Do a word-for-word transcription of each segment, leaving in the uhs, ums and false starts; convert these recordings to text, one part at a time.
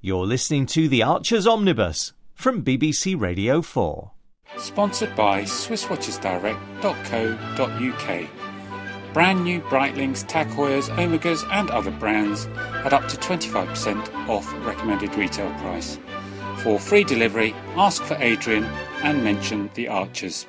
You're listening to The Archers Omnibus from B B C Radio four. Sponsored by Swiss Watches Direct dot co dot uk. Brand new Breitlings, Tag Heuers, Omegas and other brands at up to twenty-five percent off recommended retail price. For free delivery, ask for Adrian and mention The Archers.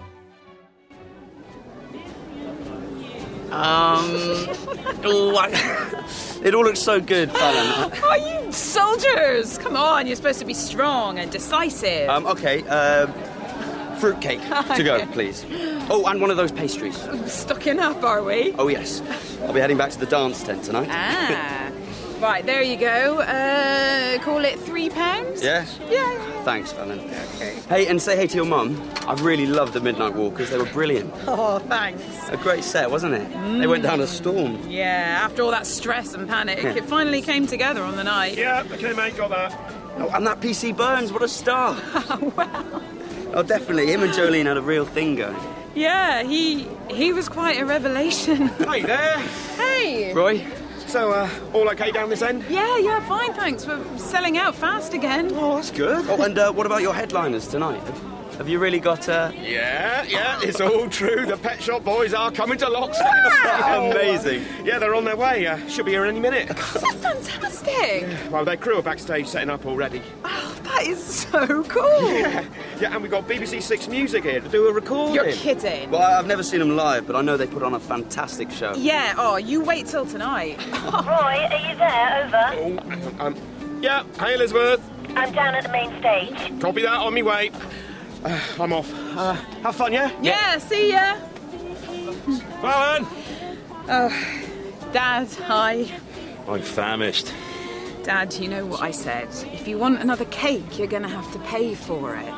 Um, oh, I, it all looks so good, Fallon. Oh, you soldiers! Come on, you're supposed to be strong and decisive. Um, okay, uh, fruitcake to go, please. Oh, and one of those pastries. Stocking up, are we? Oh, yes. I'll be heading back to the dance tent tonight. Ah, right, there you go. Uh, call it three pounds? Yes? Yeah. Thanks, Fallon. Okay. Hey, and say hey to your mum. I really loved the Midnight Walkers. They were brilliant. Oh, thanks. A great set, wasn't it? Mm. They went down a storm. Yeah, after all that stress and panic, Yeah. it finally came together on the night. Yeah, okay, mate, got that. Oh, and that P C Burns, what a star. Wow. Oh, definitely. Him and Jolene had a real thing going. Yeah, he he was quite a revelation. Hey there. Hey! Roy? So, uh, all okay down this end? Yeah, yeah, fine, thanks. We're selling out fast again. Oh, that's good. Oh, and uh, what about your headliners tonight? Have you really got, uh... Yeah, yeah, it's all true. The Pet Shop Boys are coming to Loxley. Wow. Amazing. Yeah, they're on their way. Uh, should be here any minute. That's fantastic. Well, their crew are backstage setting up already. Oh, that is so cool. Yeah, yeah, and we've got B B C Six Music here to do a recording. You're kidding. Well, I've never seen them live, but I know they put on a fantastic show. Yeah, oh, you wait till tonight. Roy, are you there? Over. Oh, hang on, um, yeah, hey, Elizabeth. I'm down at the main stage. Copy that, on me way. Uh, I'm off. Uh, have fun, yeah? Yeah, see ya. Fallon! Oh, Dad, hi. I'm famished. Dad, you know what I said. If you want another cake, you're going to have to pay for it.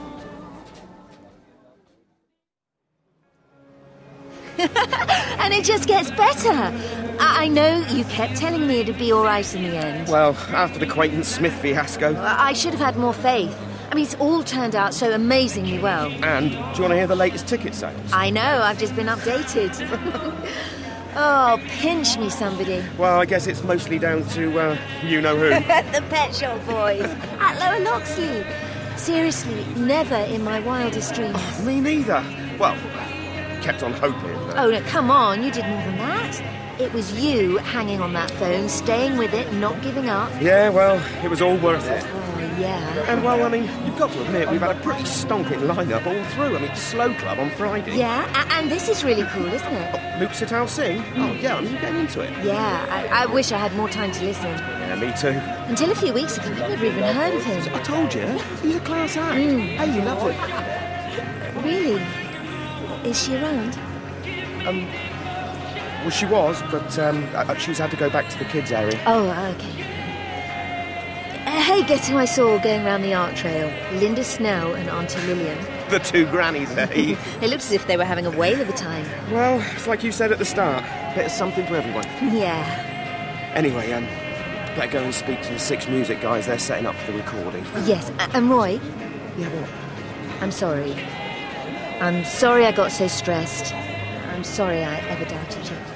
And it just gets better. I-, I know you kept telling me it'd be all right in the end. Well, after the Quaintance Smith fiasco. I should have had more faith. I mean, it's all turned out so amazingly well. And do you want to hear the latest ticket sales? I know, I've just been updated. Oh, pinch me, somebody. Well, I guess it's mostly down to, uh, you-know-who. The Pet Shop Boys at Lower Loxley. Seriously, never in my wildest dreams. Oh, me neither. Well, kept on hoping. But... Oh, no, come on, you did more than that. It was you hanging on that phone, staying with it, not giving up. Yeah, well, it was all worth it. Oh, yeah. And, well, I mean, you've got to admit, we've had a pretty stonking lineup all through. I mean, Slow Club on Friday. Yeah, a- and this is really cool, isn't it? Oh, Luke Sital sing? Oh, yeah, I mean, you're getting into it. Yeah, I-, I wish I had more time to listen. Yeah, me too. Until a few weeks ago, I'd never even heard of him. I told you, he's a class act. Mm. Hey, you love it. Really? Is she around? Um... Well, she was, but um, she's had to go back to the kids' area. Oh, okay. Uh, hey, guess who I saw going round the art trail? Linda Snell and Auntie Lillian. The two grannies, eh? It looks as if they were having a whale of a time. Well, it's like you said at the start. Bit of something for everyone. Yeah. Anyway, um, better go and speak to the Six Music guys. They're setting up for the recording. Yes, uh, and Roy? Yeah, what? I'm sorry. I'm sorry I got so stressed. I'm sorry I ever doubted you.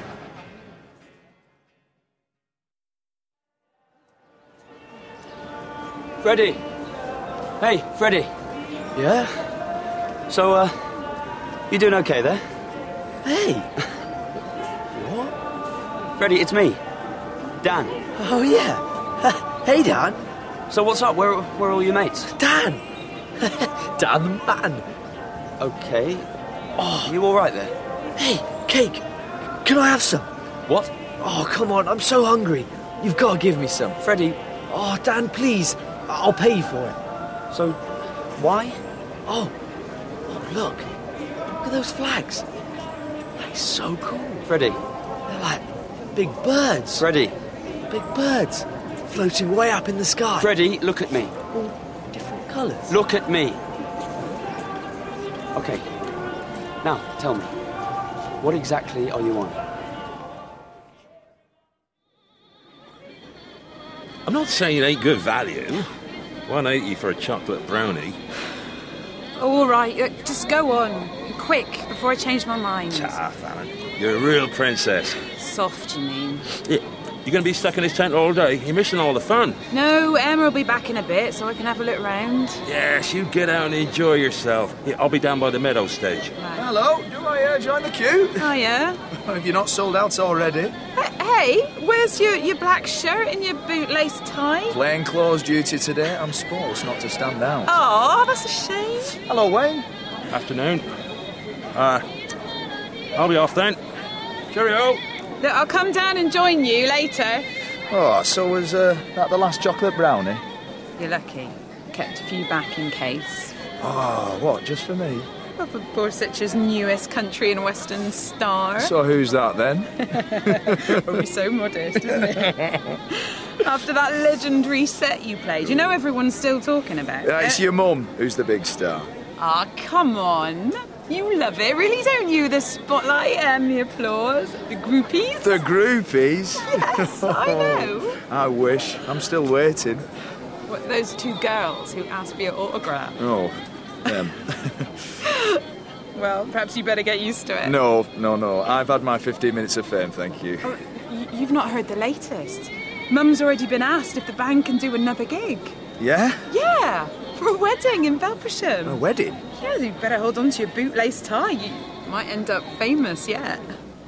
Freddie! Hey, Freddie! Yeah? So, uh, you doing okay there? Hey! What? Freddie, it's me. Dan. Oh, yeah. Hey, Dan. So what's up? Where, where are all your mates? Dan! Dan the man. Okay. Oh, are you all right there? Hey, cake. Can I have some? What? Oh, come on. I'm so hungry. You've got to give me some. Freddie. Oh, Dan, please. I'll pay you for it. So, why? Oh, oh, look. Look at those flags. Like, so cool. Freddie. They're like big birds. Freddie. Big birds. Floating way up in the sky. Freddie, look at me. All different colours. Look at me. Okay. Now, tell me. What exactly are you on? I'm not saying it ain't good value. one eighty for a chocolate brownie. All right, uh, just go on. Quick, before I change my mind. Ah, Fallon. You're a real princess. Soft, you mean? Yeah, You're going to be stuck in this tent all day. You're missing all the fun. No, Emma will be back in a bit, so I can have a look round. Yes, you get out and enjoy yourself. Yeah, I'll be down by the meadow stage. Right. Hello, do I uh, join the queue? Oh, yeah? Have you not sold out already? Hey, where's your, your black shirt and your bootlace tie? Plain clothes duty today. I'm supposed not to stand out. Oh, that's a shame. Hello, Wayne. Afternoon. Uh, I'll be off then. Cheerio. Look, I'll come down and join you later. Oh, so was uh, that the last chocolate brownie? You're lucky. Kept a few back in case. Oh, what, just for me? Well, for poor Sitch's newest country and western star. So who's that then? Oh, he's so modest, isn't he? After that legendary set you played, you know everyone's still talking about Uh, it. it's your mum who's the big star. Ah, oh, come on. You love it, really, don't you? The spotlight and the applause, the groupies. The groupies? Yes, I know. I wish. I'm still waiting. What, those two girls who asked for your autograph? Oh, them. Well, perhaps you better get used to it. No, no, no. I've had my fifteen minutes of fame, thank you. Oh, y- you've not heard the latest. Mum's already been asked if the band can do another gig. Yeah? Yeah, for a wedding in Belpersham. A wedding? Yeah, you better hold on to your bootlace tie. You might end up famous yet.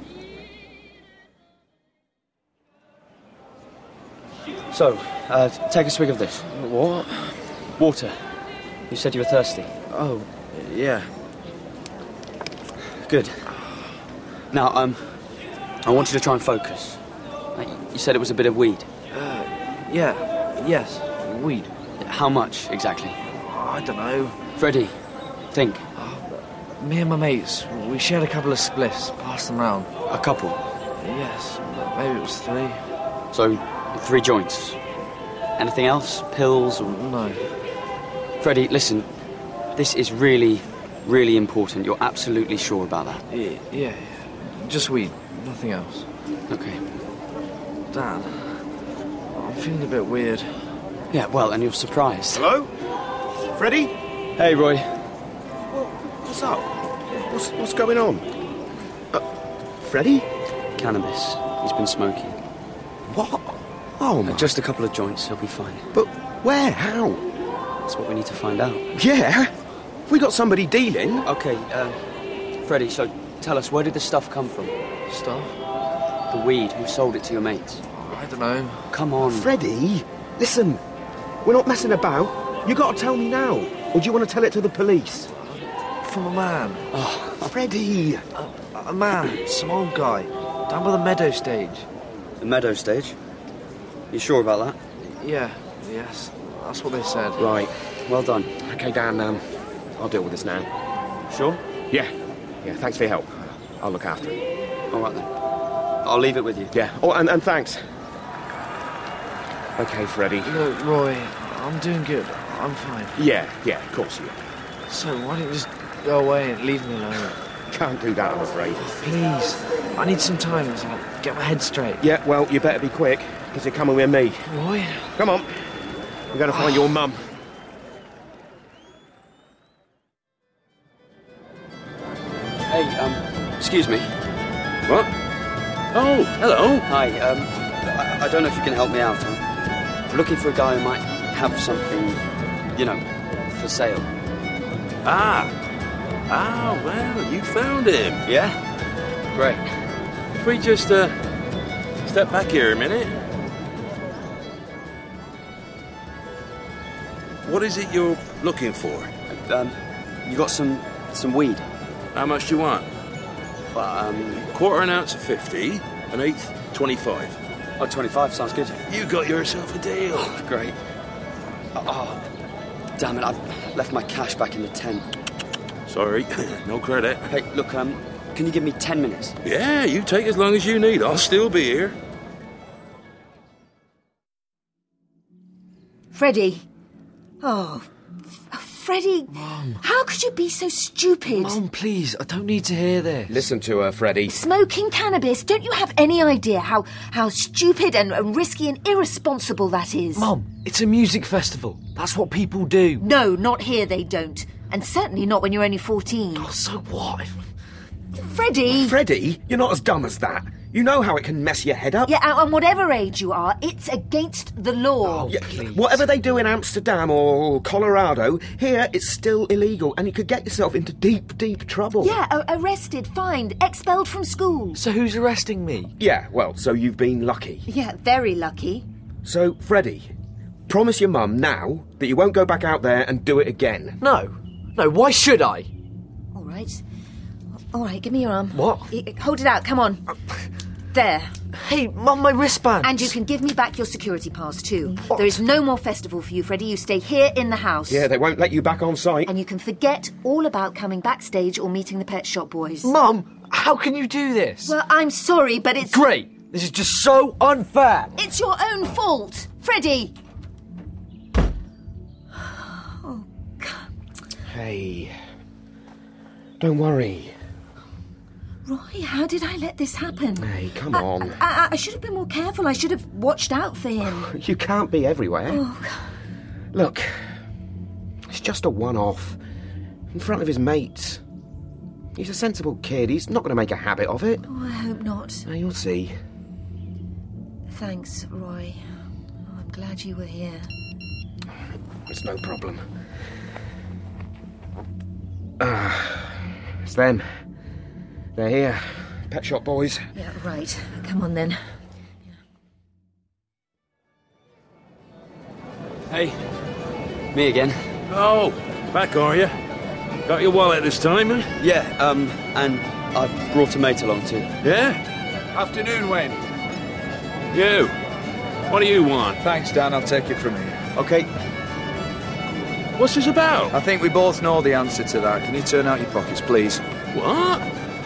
So, uh, take a swig of this. What? Water. You said you were thirsty. Oh, yeah. Good. Now, um, I want you to try and focus. Uh, You said it was a bit of weed. Uh, yeah. Yes. Weed. How much, exactly? I don't know. Freddie, think. Me and my mates, we shared a couple of spliffs, passed them round. A couple? Yes. Maybe it was three. So, three joints. Anything else? Pills or... No. Freddie, listen. This is really, really important. You're absolutely sure about that? Yeah, yeah. Just weed. Nothing else. Okay. Dad, I'm feeling a bit weird. Yeah, well, and you're surprised. Hello? Freddie? Hey, Roy. Well, what's up? What's, what's going on? Uh, Freddie? Cannabis. He's been smoking. What? Oh, my... Uh, just a couple of joints, he'll be fine. But where? How? That's what we need to find out. Yeah? Have we got somebody dealing? Okay, uh, Freddie, so tell us, where did the stuff come from? Stuff? The weed. Who sold it to your mates? I don't know. Come on. Freddie, listen. We're not messing about. You got to tell me now. Or do you want to tell it to the police? From a man. Oh, Freddie. A, a man. Some old guy. Down by the meadow stage. The meadow stage? You sure about that? Yeah. Yes. That's what they said. Right. Well done. Okay, Dan, um, I'll deal with this now. Sure? Yeah. Yeah, thanks for your help. I'll look after it. All right, then. I'll leave it with you. Yeah. Oh, and, and thanks. Okay, Freddie. Look, Roy, I'm doing good. I'm fine. Yeah, yeah, of course you are. So why don't you just go away and leave me alone? Can't do that, I'm afraid. Please. I need some time to get my head straight. Yeah, well, you better be quick, because you're coming with me. Roy? Come on. We're going to find your mum. Hey, um, excuse me. What? Oh, hello. Hi, um, I, I don't know if you can help me out. I'm, I'm looking for a guy who might have something, you know, for sale. Ah. Ah, well, you found him. Yeah? Great. If we just, uh, step back here a minute. What is it you're looking for? Um, you got some, some weed? How much do you want? Well, um... Quarter an ounce of fifty, an eighth, twenty-five. Oh, twenty-five sounds good. You got yourself a deal. Oh, great. Oh, damn it, I left my cash back in the tent. Sorry, no credit. Hey, look, um, can you give me ten minutes? Yeah, you take as long as you need. I'll still be here. Freddie. Oh, Freddie. Mum. How could you be so stupid? Mum, please, I don't need to hear this. Listen to her, Freddie. Smoking cannabis. Don't you have any idea how, how stupid and, and risky and irresponsible that is? Mum, it's a music festival. That's what people do. No, not here they don't. And certainly not when you're only fourteen. Oh, so what? Freddie! Freddie, you're not as dumb as that. You know how it can mess your head up. Yeah, and whatever age you are, it's against the law. Oh, yeah, whatever they do in Amsterdam or Colorado, here it's still illegal, and you could get yourself into deep, deep trouble. Yeah, a- arrested, fined, expelled from school. So who's arresting me? Yeah, well, so you've been lucky. Yeah, very lucky. So, Freddie, promise your mum now that you won't go back out there and do it again. No. No, why should I? All right. All right, give me your arm. What? Y- hold it out, come on. There. Hey, Mum, my wristband. And you can give me back your security pass too. What? There is no more festival for you, Freddie. You stay here in the house. Yeah, they won't let you back on site. And you can forget all about coming backstage or meeting the Pet Shop Boys. Mum, how can you do this? Well, I'm sorry, but it's... Great. This is just so unfair. It's your own fault, Freddie. Oh, God. Hey, don't worry. Roy, how did I let this happen? Hey, come I, on. I, I, I should have been more careful. I should have watched out for him. You can't be everywhere. Oh, God. Look, it's just a one-off in front of his mates. He's a sensible kid. He's not going to make a habit of it. Oh, I hope not. Now, you'll see. Thanks, Roy. Oh, I'm glad you were here. It's no problem. Ah, it's them. They're here. Pet Shop Boys. Yeah, right. Come on, then. Hey. Me again. Oh, back are you? Got your wallet this time, eh? Yeah, um, and I've brought a mate along too. Yeah? Afternoon, Wayne. You. What do you want? Thanks, Dan. I'll take it from here. Okay. What's this about? I think we both know the answer to that. Can you turn out your pockets, please? What?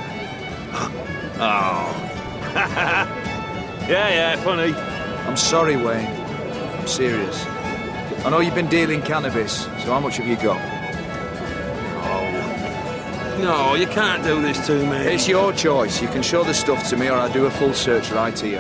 Oh. yeah, yeah, funny. I'm sorry, Wayne. I'm serious. I know you've been dealing cannabis, so how much have you got? No. No, you can't do this to me. It's your choice. You can show the stuff to me, or I'll do a full search right here.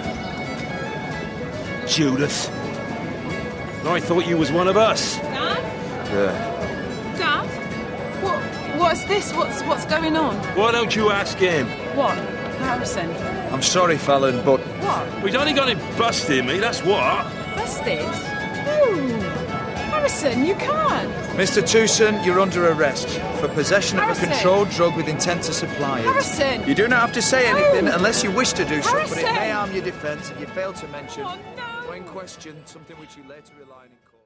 Judas. I thought you was one of us. Dad? Yeah. Dad? What? What's this? What's what's going on? Why don't you ask him? What? Harrison? I'm sorry, Fallon, but... What? We'd only got him busted, me, that's what. Busted? No. Harrison, you can't. Mister Towson, you're under arrest for possession Harrison. of a controlled drug with intent to supply it. Harrison. You do not have to say anything No. unless you wish to do so, but it Harrison. may harm your defence if you fail to mention, Oh, no. when questioned, something which you later rely on in court.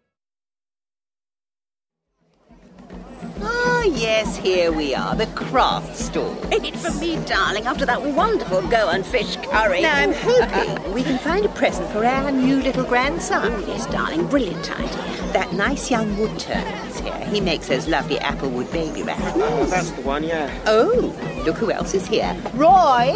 Ah, yes, here we are, the craft stall. Take it from me, darling, after that wonderful go and fish curry. Now, I'm hoping we can find a present for our new little grandson. Oh, yes, darling, brilliant idea. That nice young wood turner is here. He makes those lovely applewood baby wraps. Oh, that's the one, yeah. Oh, look who else is here. Roy!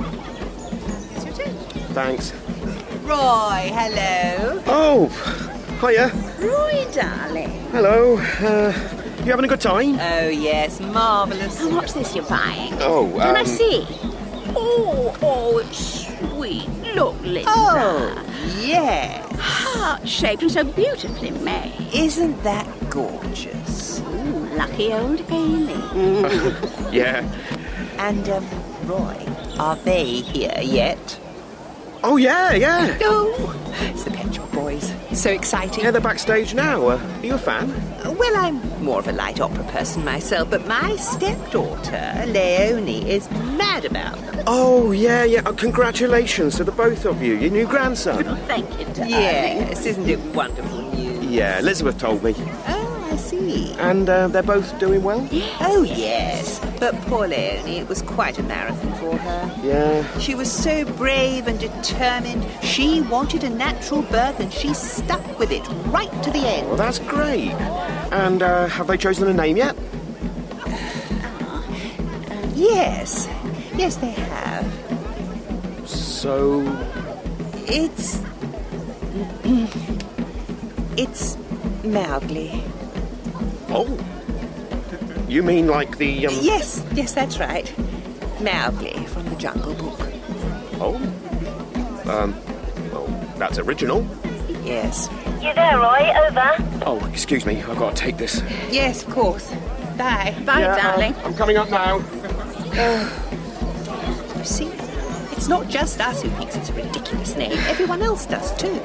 Thanks. Roy, hello. Oh, hiya. Roy, darling. Hello. Uh, you having a good time? Oh, yes, marvellous. Oh, what's this you're buying? Oh, um... Can I see? Oh, oh, it's sweet. Look, Linda. Oh, yes. Heart-shaped and so beautifully made. Isn't that gorgeous? Ooh, lucky old Amy. yeah. And, um, Roy, are they here yet? Oh, yeah, yeah. Oh, it's the Pet Shop Boys. So exciting. Yeah, they're backstage now. Uh, are you a fan? Well, I'm more of a light opera person myself, but my stepdaughter, Leonie, is mad about them. Oh, yeah, yeah. Uh, congratulations to the both of you. Your new grandson. Oh, thank you, darling. Yes, isn't it wonderful news? Yeah, Elizabeth told me. Oh, I see. And uh, they're both doing well? Oh, yes. But poor Leonie, it was quite a marathon for her. Yeah. She was so brave and determined. She wanted a natural birth and she stuck with it right to the end. Well, that's great. And uh, have they chosen a name yet? Yes. Yes, they have. So... It's... it's Mowgli. Oh. You mean like the, um... Yes, yes, that's right. Mowgli from the Jungle Book. Oh. Um, well, that's original. Yes. You there, Roy? Over. Oh, excuse me. I've got to take this. Yes, of course. Bye. Bye, yeah, darling. Uh, I'm coming up now. You see? It's It's not just us who thinks it's a ridiculous name. Everyone else does too.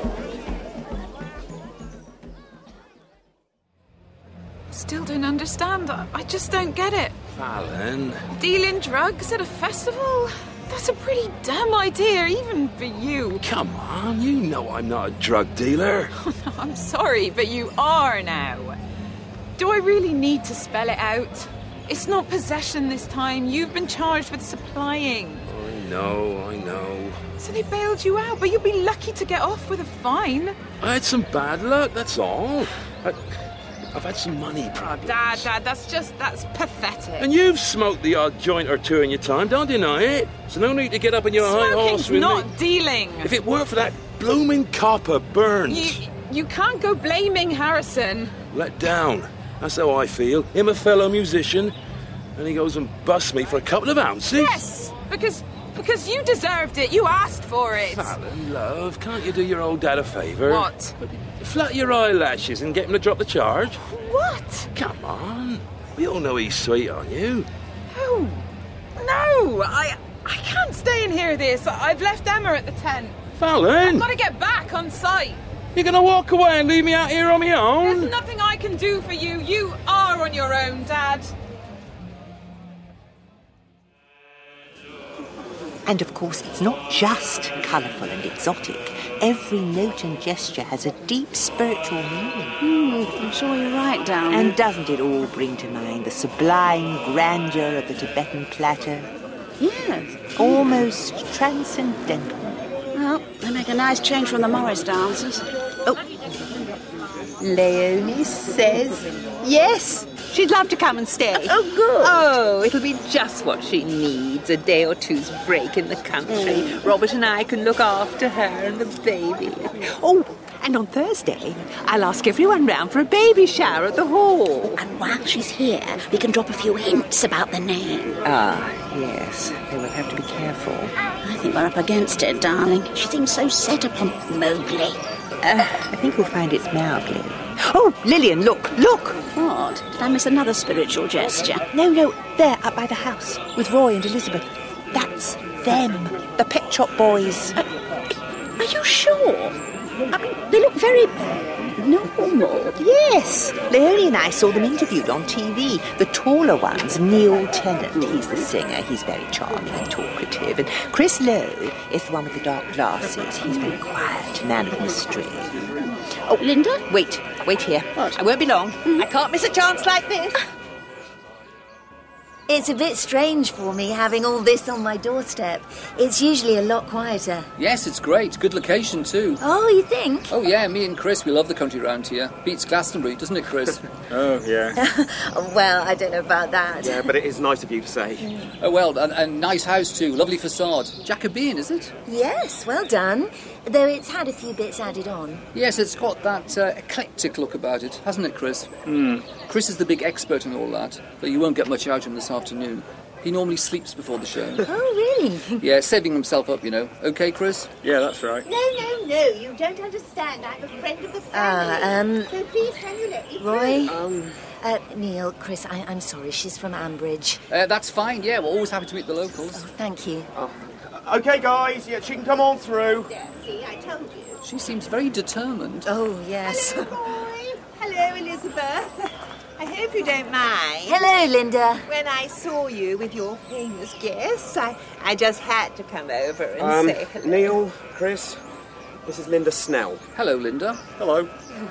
Still don't understand. I I just don't get it. Fallon. Dealing drugs at a festival? That's a pretty dumb idea, even for you. Come on, you know I'm not a drug dealer. Oh, no, I'm sorry, but you are now. Do I really need to spell it out? It's not possession this time. You've been charged with supplying. I know, I know. So they bailed you out, but you'll be lucky to get off with a fine. I had some bad luck, that's all. I, I've had some money problems. Dad, Dad, that's just, that's pathetic. And you've smoked the odd joint or two in your time, don't deny it. So no need to get up on your high horse Smoking's with not me. dealing. If it weren't for that blooming copper Burns. You, you can't go blaming Harrison. Let down. That's how I feel. Him a fellow musician, and he goes and busts me for a couple of ounces. Yes, because because you deserved it. You asked for it. Fallon, love, can't you do your old dad a favour? What? Flutter your eyelashes and get him to drop the charge. What? Come on. We all know he's sweet on you. No. No, I I can't stay in here this. I've left Emma at the tent. Fallon! I've got to get back on site. You're going to walk away and leave me out here on my own? There's nothing I can do for you. You are on your own, Dad. And of course, it's not just colourful and exotic. Every note and gesture has a deep spiritual meaning. Mm, I'm sure you're right, darling. And doesn't it all bring to mind the sublime grandeur of the Tibetan platter? Yes. Almost transcendental. Well, they make a nice change from the Morris dancers. Oh, Leonie says yes. She'd love to come and stay. Oh, good. Oh, it'll be just what she needs, a day or two's break in the country. Mm. Robert and I can look after her and the baby. Oh, and on Thursday, I'll ask everyone round for a baby shower at the hall. And while she's here, we can drop a few hints about the name. Ah, yes. They will have to be careful. I think we're up against it, darling. She seems so set upon Mowgli. Uh, I think we'll find it's Mowgli. Oh, Lillian, look, look! What? Did I miss another spiritual gesture? No, no, there, up by the house, with Roy and Elizabeth. That's them, the Pet Shop Boys. Uh, are you sure? I mean, they look very normal. Yes, Leonie and I saw them interviewed on T V. The taller one's Neil Tennant. He's the singer. He's very charming and talkative. And Chris Lowe is the one with the dark glasses. He's very quiet, man of mystery. Oh, Linda? Wait, wait here. What? I won't be long. Mm. I can't miss a chance like this. It's a bit strange for me having all this on my doorstep. It's usually a lot quieter. Yes, it's great. Good location, too. Oh, you think? Oh, yeah, me and Chris, we love the country round here. Beats Glastonbury, doesn't it, Chris? Oh, yeah. Well, I don't know about that. Yeah, but it is nice of you to say. Oh, well, a, a nice house, too. Lovely facade. Jacobean, is it? Yes, well done. Though it's had a few bits added on. Yes, it's got that uh, eclectic look about it, hasn't it, Chris? Mm. Chris is the big expert in all that, but you won't get much out of him this afternoon. He normally sleeps before the show. Oh, really? Yeah, saving himself up, you know. OK, Chris? Yeah, that's right. No, no, no, you don't understand. I'm a friend of the family. Ah, um... So please, can you let me Roy? through? Um... Uh, Neil, Chris, I, I'm sorry, she's from Ambridge. Uh, that's fine, yeah, we're always happy to meet the locals. Oh, thank you. Oh. OK, guys, yeah, she can come on through. Yeah, see, I told you. She seems very determined. Oh, yes. Hello, Roy. Hello, Elizabeth. I hope you don't mind. Hello, Linda. When I saw you with your famous guests, I, I just had to come over and um, say hello. Neil, Chris, this is Linda Snell. Hello, Linda. Hello.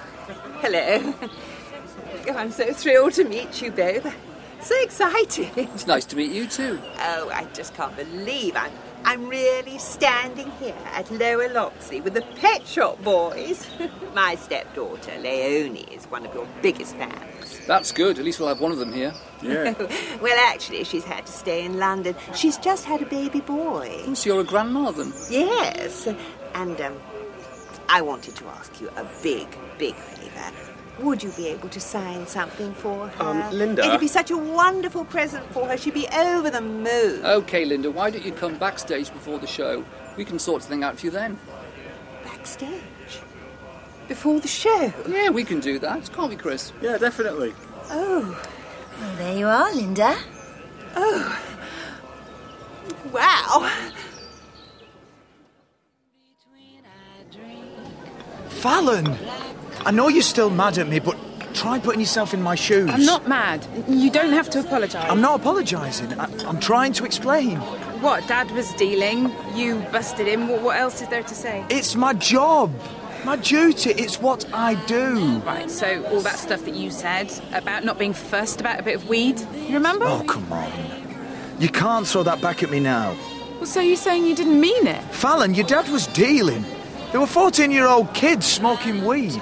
Hello. Oh, I'm so thrilled to meet you both. So excited. It's nice to meet you too. Oh, I just can't believe I'm I'm really standing here at Lower Loxley with the Pet Shop Boys. My stepdaughter, Leonie, is one of your biggest fans. That's good. At least we'll have one of them here. Yeah. Well, actually, she's had to stay in London. She's just had a baby boy. Oh, so you're a grandma then? Yes. And um, I wanted to ask you a big, big favour. Would you be able to sign something for her? Um, Linda? It'd be such a wonderful present for her. She'd be over the moon. OK, Linda, why don't you come backstage before the show? We can sort something out for you then. Backstage? Before the show? Yeah, we can do that. Can't we, Chris? Yeah, definitely. Oh. Well, there you are, Linda. Oh. Wow. Fallon! I know you're still mad at me, but try putting yourself in my shoes. I'm not mad. You don't have to apologise. I'm not apologising. I- I'm trying to explain. What, Dad was stealing? You busted him? What, what else is there to say? It's my job. My duty. It's what I do. Right, so all that stuff that you said about not being fussed about a bit of weed, you remember? Oh, come on. You can't throw that back at me now. Well, so you're saying you didn't mean it? Fallon, your dad was dealing. They were fourteen-year-old kids smoking weed.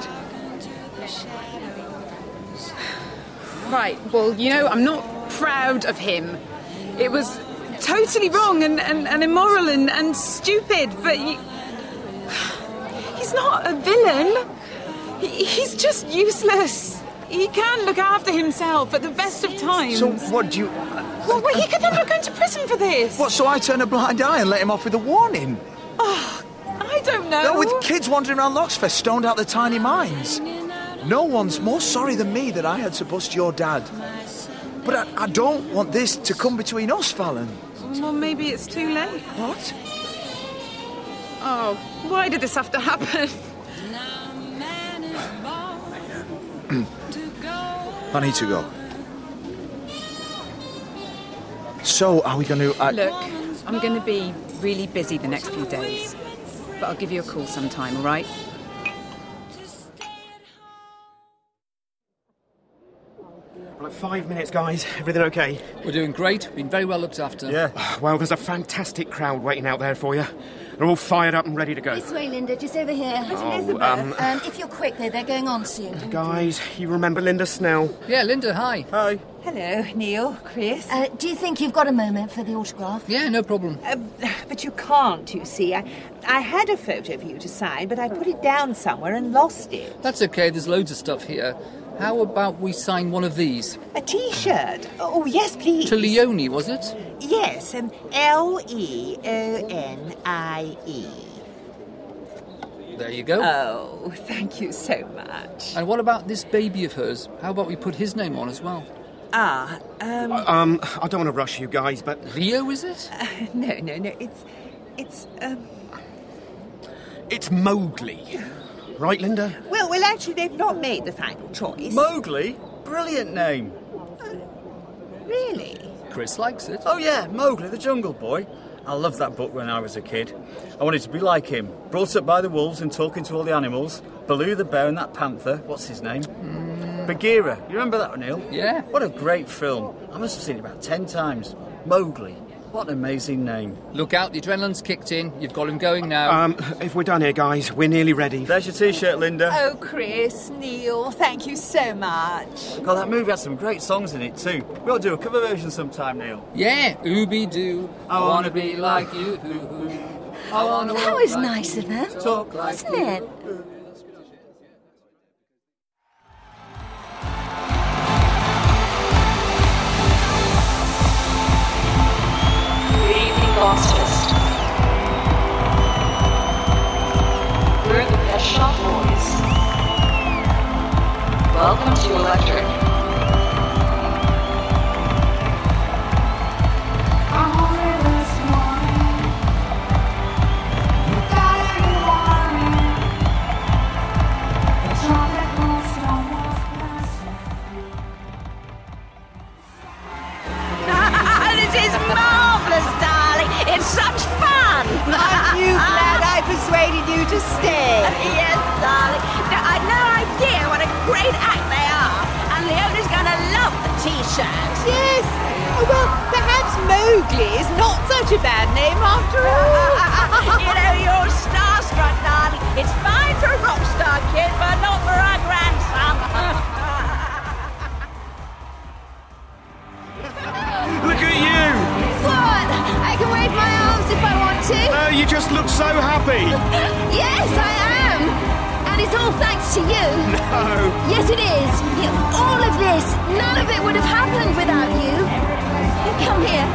Right, well, you know, I'm not proud of him. It was totally wrong and, and, and immoral and, and stupid, but you... he's not a villain. He, he's just useless. He can look after himself at the best of times. So what do you... Well, well, he could end up going to prison for this. What, so I turn a blind eye and let him off with a warning? Oh, I don't know. No, with kids wandering around Loxfest stoned out their tiny minds. No one's more sorry than me that I had to bust your dad. But I, I don't want this to come between us, Fallon. Well, maybe it's too late. What? Oh, why did this have to happen? I need to go. So, are we going to... Uh... Look, I'm going to be really busy the next few days. But I'll give you a call sometime, all right? Like five minutes, guys. Everything okay? We're doing great. Been very well looked after. Yeah. Well, there's a fantastic crowd waiting out there for you. They're all fired up and ready to go. This way, Linda, just over here. Oh, um... um, if you're quick, though, they're going on soon. Guys, you remember Linda Snell? Yeah, Linda, hi. Hi. Hello, Neil, Chris. Uh, do you think you've got a moment for the autograph? Yeah, no problem. Uh, but you can't, you see. I, I had a photo for you to sign, but I put it down somewhere and lost it. That's okay, there's loads of stuff here. How about we sign one of these? A T-shirt? Oh, yes, please. To Leonie, was it? Yes, um, L E O N I E. There you go. Oh, thank you so much. And what about this baby of hers? How about we put his name on as well? Ah, um... Uh, um, I don't want to rush you guys, but... Leo, is it? Uh, no, no, no, it's... It's, um... It's Mowgli. Right, Linda? Well, well, actually, they've not made the final choice. Mowgli? Brilliant name. Uh, really? Chris likes it. Oh, yeah, Mowgli, the Jungle Boy. I loved that book when I was a kid. I wanted to be like him. Brought up by the wolves and talking to all the animals. Baloo the bear and that panther. What's his name? Mm. Bagheera. You remember that one, Neil? Yeah. What a great film. I must have seen it about ten times. Mowgli. What an amazing name. Look out, the adrenaline's kicked in. You've got him going now. Um, if we're done here, guys, we're nearly ready. There's your T-shirt, Linda. Oh, Chris, Neil, thank you so much. God, that movie had some great songs in it, too. We ought to do a cover version sometime, Neil. Yeah, ooby-doo. I wanna be like you. I wanna That was like nice of them, talk like wasn't it? Gloucester. We're the Pet Shop Boys. Welcome to Electric. This is marvellous, darling. It's such fun. Aren't you glad I persuaded you to stay? Yes, darling. Now, I'd no idea what a great act they are. And Leona's going to love the T-shirts. Yes. Oh, well, perhaps Mowgli is not such a bad name after all. You know, you're starstruck, darling. It's fine for a rock star kid, but not for our grandson. Look at you! What? I can wave my arms if I want to. Oh, you just look so happy. Yes, I am. And it's all thanks to you. No. Yes, it is. Yeah, all of this, none of it would have happened without you. Come here.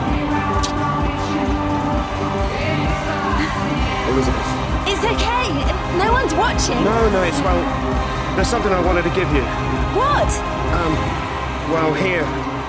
Elizabeth. It's okay. No one's watching. No, no, it's, well, there's something I wanted to give you. What? Um, well, here.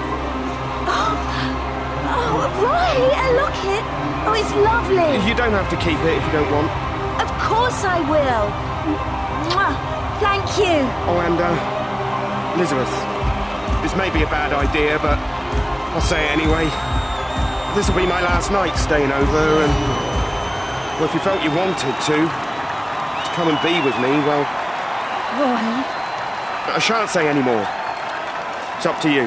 Oh, right, a locket. Oh, it's lovely. You don't have to keep it if you don't want. Of course I will. Mwah. Thank you. Oh, and, uh, Elizabeth, this may be a bad idea, but I'll say it anyway. This will be my last night staying over, and, well, if you felt you wanted to, to come and be with me, well, Roy. I shan't say any more. It's up to you.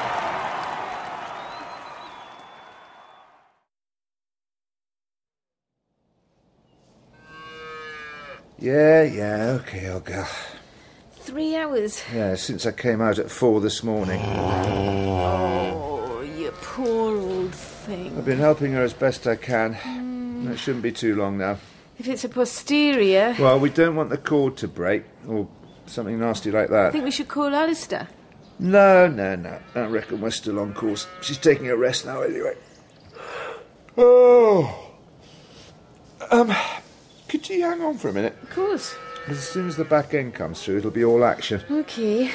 Yeah, yeah, OK, I'll go. Three hours. Yeah, since I came out at four this morning. Oh, you poor old thing. I've been helping her as best I can. Mm. It shouldn't be too long now. If it's a posterior... Well, we don't want the cord to break, or something nasty like that. I think we should call Alistair. No, no, no. I reckon we're still on course. She's taking a rest now, anyway. Oh. Um... Could you hang on for a minute? Of course. As soon as the back end comes through, it'll be all action. OK.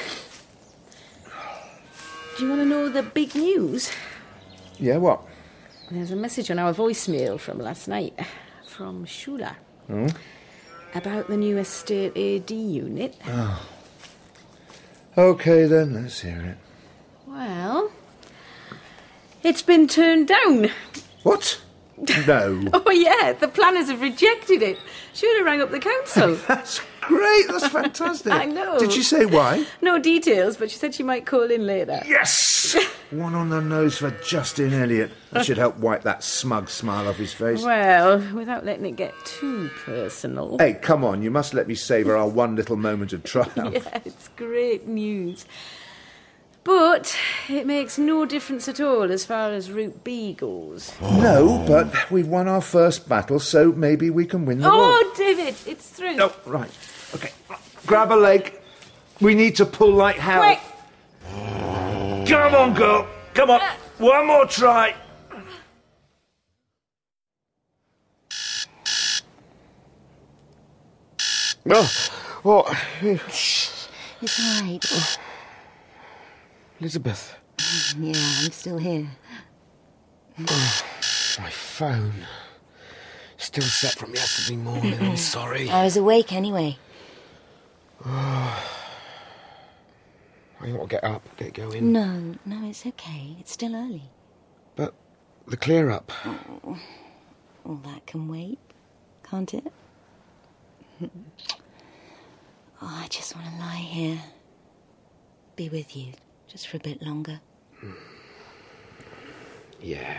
Do you want to know the big news? Yeah, what? There's a message on our voicemail from last night, from Shula. Hmm? About the new estate A D unit. Oh. OK, then, let's hear it. Well, it's been turned down. What? No. Oh, yeah, the planners have rejected it. Shula rang up the council. That's great, that's fantastic. I know. Did she say why? No details, but she said she might call in later. Yes! One on the nose for Justin Elliott. That should help wipe that smug smile off his face. Well, without letting it get too personal. Hey, come on, you must let me savour our one little moment of triumph. Yeah, it's great news. But it makes no difference at all as far as Route B goes. No, but we've won our first battle, so maybe we can win the war. Oh, David, it's through. Oh, right. OK. Grab a leg. We need to pull like hell. Quick! Come on, girl. Come on. One more try. Oh, what? It's all right. Elizabeth. Yeah, I'm still here. Oh, my phone. Still set from yesterday morning. I'm sorry. I was awake anyway. Oh. I ought to get up, get going. No, no, it's okay. It's still early. But the clear up. Oh, all that can wait, can't it? Oh, I just want to lie here. Be with you. Just for a bit longer. Yeah.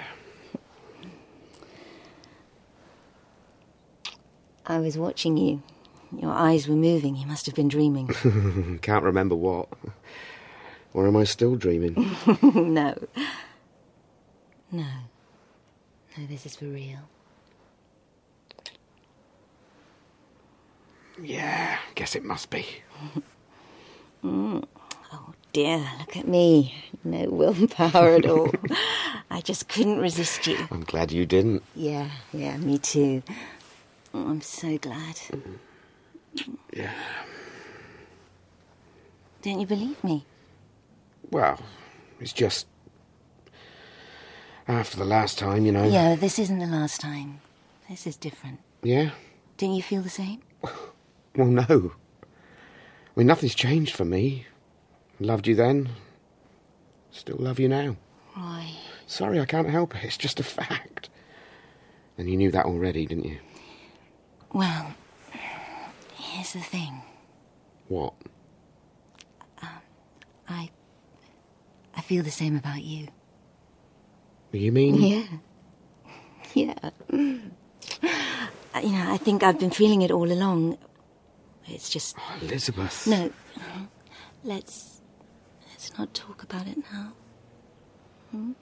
I was watching you. Your eyes were moving. You must have been dreaming. Can't remember what. Or am I still dreaming? No. No. No, this is for real. Yeah, guess it must be. Mm. Oh dear, look at me. No willpower at all. I just couldn't resist you. I'm glad you didn't. Yeah, yeah, me too. Oh, I'm so glad. Yeah. Don't you believe me? Well, it's just... after the last time, you know. Yeah, this isn't the last time. This is different. Yeah? Don't you feel the same? Well, no. I mean, nothing's changed for me. Loved you then. Still love you now. Roy. Sorry, I can't help it. It's just a fact. And you knew that already, didn't you? Well, here's the thing. What? Um, I... I feel the same about you. You mean? Yeah. Yeah. You know, I think I've been feeling it all along. It's just... Oh, Elizabeth. No. Let's... Let's not talk about it now. Hmm?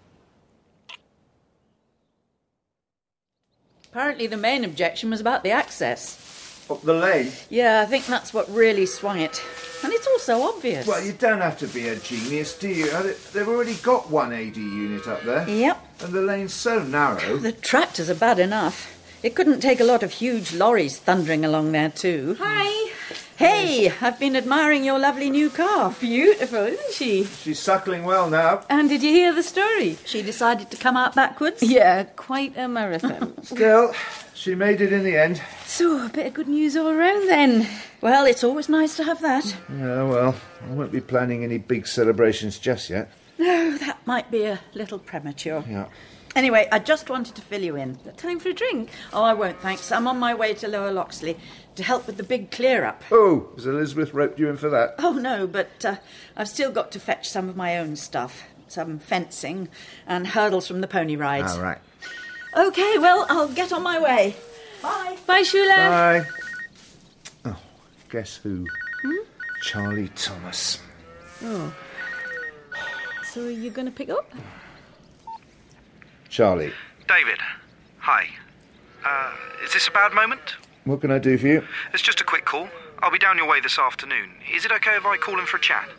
Apparently the main objection was about the access. Up the lane? Yeah, I think that's what really swung it. And it's also obvious. Well, you don't have to be a genius, do you? They've already got one A D unit up there. Yep. And the lane's so narrow. The tractors are bad enough. It couldn't take a lot of huge lorries thundering along there too. Hi. Hey, I've been admiring your lovely new car. Beautiful, isn't she? She's suckling well now. And did you hear the story? She decided to come out backwards? Yeah, quite a marathon. Still, she made it in the end. So, a bit of good news all around then. Well, it's always nice to have that. Yeah, well, I won't be planning any big celebrations just yet. No, that might be a little premature. Yeah. Anyway, I just wanted to fill you in. Time for a drink? Oh, I won't, thanks. I'm on my way to Lower Loxley to help with the big clear-up. Oh, has Elizabeth roped you in for that? Oh, no, but uh, I've still got to fetch some of my own stuff. Some fencing and hurdles from the pony rides. All right. OK, well, I'll get on my way. Bye. Bye, Shula. Bye. Oh, guess who? Hmm? Charlie Thomas. Oh. So are you going to pick up? Charlie, David, hi. Uh, is this a bad moment? what can I do for you? It's just a quick call. I'll be down your way this afternoon. Is it okay if I call in for a chat?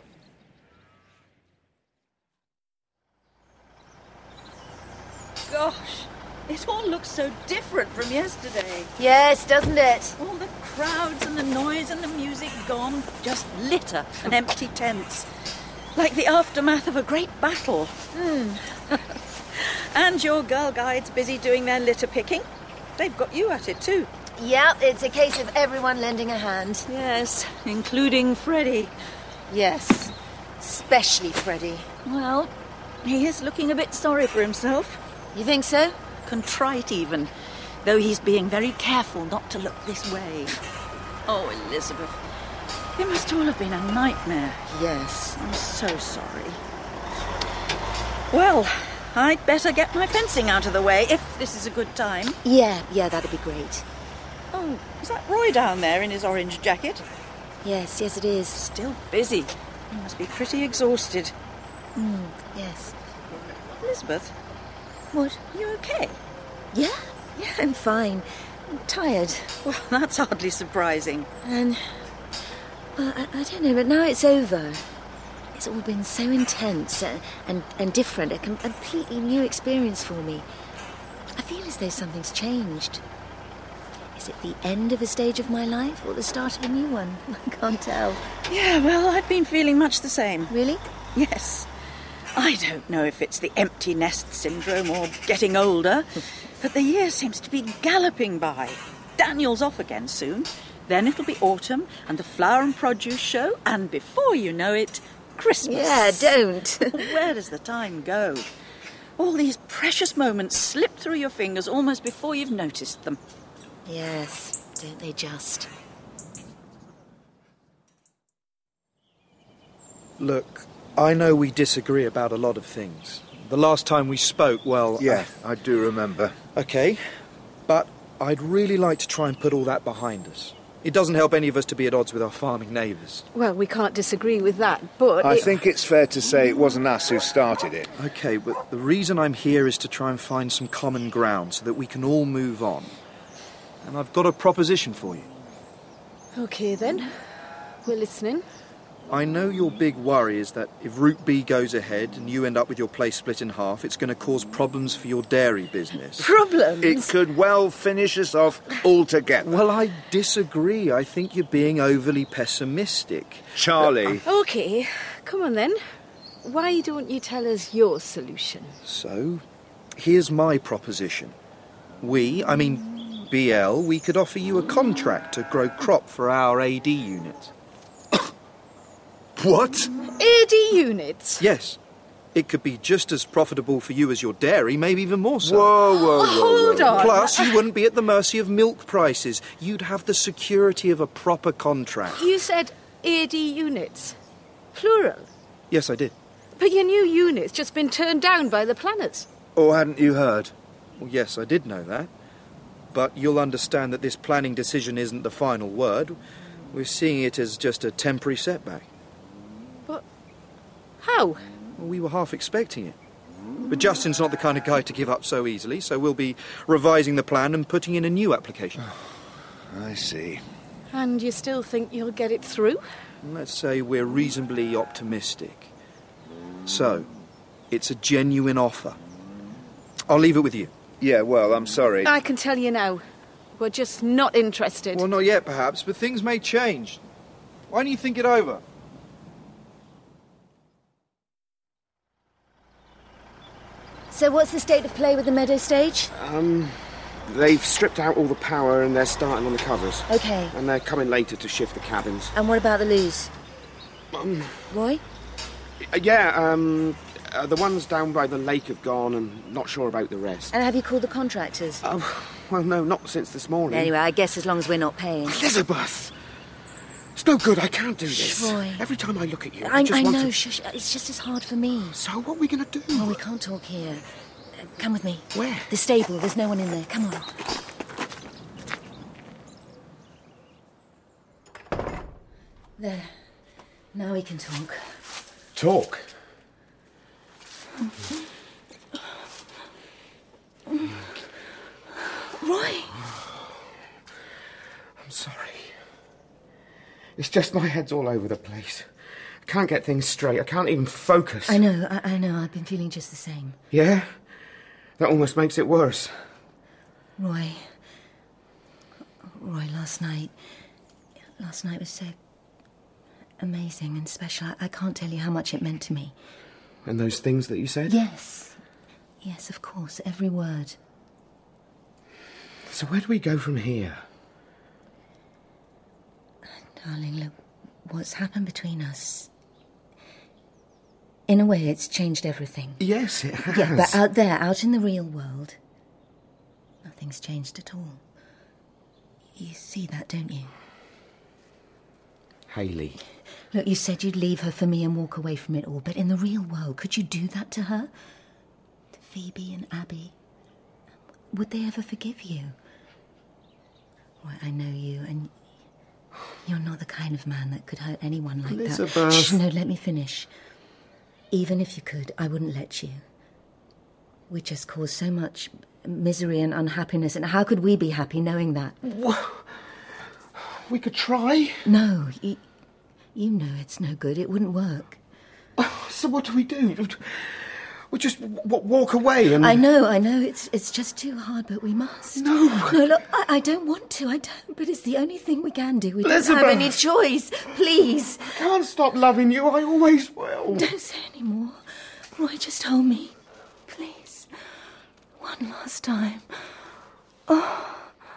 Gosh, it all looks so different from yesterday. Yes, doesn't it? All the crowds and the noise and the music gone. Just litter and empty tents. Like the aftermath of a great battle. Hmm. And your girl guides busy doing their litter picking. They've got you at it too. Yeah, it's a case of everyone lending a hand. Yes, including Freddie. Yes, especially Freddie. Well, he is looking a bit sorry for himself. You think so? Contrite even, though he's being very careful not to look this way. Oh, Elizabeth, it must all have been a nightmare. Yes. I'm so sorry. Well, I'd better get my fencing out of the way, if this is a good time. Yeah, yeah, that'd be great. Oh, is that Roy down there in his orange jacket? Yes, yes it is. Still busy. He must be pretty exhausted. Mm, yes. Elizabeth? What? Are you okay? Yeah, yeah, I'm fine. I'm tired. Well, that's hardly surprising. And, well, I, I don't know, but now it's over. It's all been so intense and, and, and different, a com- completely new experience for me. I feel as though something's changed. Is it the end of a stage of my life or the start of a new one? I can't tell. Yeah, well, I've been feeling much the same. Really? Yes. I don't know if it's the empty nest syndrome or getting older, but the year seems to be galloping by. Daniel's off again soon. Then it'll be autumn and the flower and produce show, and before you know it, Christmas. Yeah, don't. Where does the time go? All these precious moments slip through your fingers almost before you've noticed them. Yes, don't they just? Look, I know we disagree about a lot of things. The last time we spoke, well... Yeah, I, I do remember. OK, but I'd really like to try and put all that behind us. It doesn't help any of us to be at odds with our farming neighbours. Well, we can't disagree with that, but... I it... think it's fair to say it wasn't us who started it. OK, but the reason I'm here is to try and find some common ground so that we can all move on. And I've got a proposition for you. OK, then. We're listening. I know your big worry is that if Route B goes ahead and you end up with your place split in half, it's going to cause problems for your dairy business. Problems? It could well finish us off altogether. Well, I disagree. I think you're being overly pessimistic. Charlie. Uh, OK, come on then. Why don't you tell us your solution? So, here's my proposition. We, I mean B L, we could offer you a contract to grow crop for our A D unit. What? A D units? Yes. It could be just as profitable for you as your dairy, maybe even more so. Whoa, whoa, whoa. Hold whoa. on. Plus, you wouldn't be at the mercy of milk prices. You'd have the security of a proper contract. You said A D units. Plural. Yes, I did. But your new unit's just been turned down by the planners. Or hadn't you heard? Well, yes, I did know that. But you'll understand that this planning decision isn't the final word. We're seeing it as just a temporary setback. But how? Well, we were half expecting it. But Justin's not the kind of guy to give up so easily, so we'll be revising the plan and putting in a new application. I see. And you still think you'll get it through? Let's say we're reasonably optimistic. So, it's a genuine offer. I'll leave it with you. Yeah, well, I'm sorry. I can tell you now. We're just not interested. Well, not yet, perhaps, but things may change. Why don't you think it over? So what's the state of play with the meadow stage? Um, They've stripped out all the power and they're starting on the covers. OK. And they're coming later to shift the cabins. And what about the loos? Um, Roy? uh, yeah, um... Uh, the ones down by the lake have gone and not sure about the rest. And have you called the contractors? Oh, well, no, not since this morning. Anyway, I guess as long as we're not paying. Elizabeth! It's no good, I can't do this. Shh, Roy. Every time I look at you, I, I just I want know, to... shush. It's just as hard for me. So what are we going to do? Oh, we can't talk here. Uh, come with me. Where? The stable. There's no one in there. Come on. There. Now we can talk. Talk? Roy! I'm sorry. It's just my head's all over the place. I can't get things straight. I can't even focus. I know, I, I know. I've been feeling just the same. Yeah? That almost makes it worse. Roy. Roy, last night... Last night was so amazing and special. I, I can't tell you how much it meant to me. And those things that you said? Yes. Yes, of course. Every word. So where do we go from here? Darling, look, what's happened between us... In a way, it's changed everything. Yes, it has. Yeah, but out there, out in the real world, nothing's changed at all. You see that, don't you? Hayley. Look, you said you'd leave her for me and walk away from it all, but in the real world, could you do that to her? To Phoebe and Abby? Would they ever forgive you? Well, I know you, and you're not the kind of man that could hurt anyone like Elizabeth. that. Shh, no, let me finish. Even if you could, I wouldn't let you. We just cause so much misery and unhappiness, and how could we be happy knowing that? We could try. No, you, you know it's no good. It wouldn't work. Oh, so what do we do? We just w- w- walk away and... I know, I know. It's it's just too hard, but we must. No. No, look, I, I don't want to. I don't. But it's the only thing we can do. We Elizabeth. don't have any choice. Please. I can't stop loving you. I always will. Don't say any more. Roy, just hold me. Please. One last time. Oh.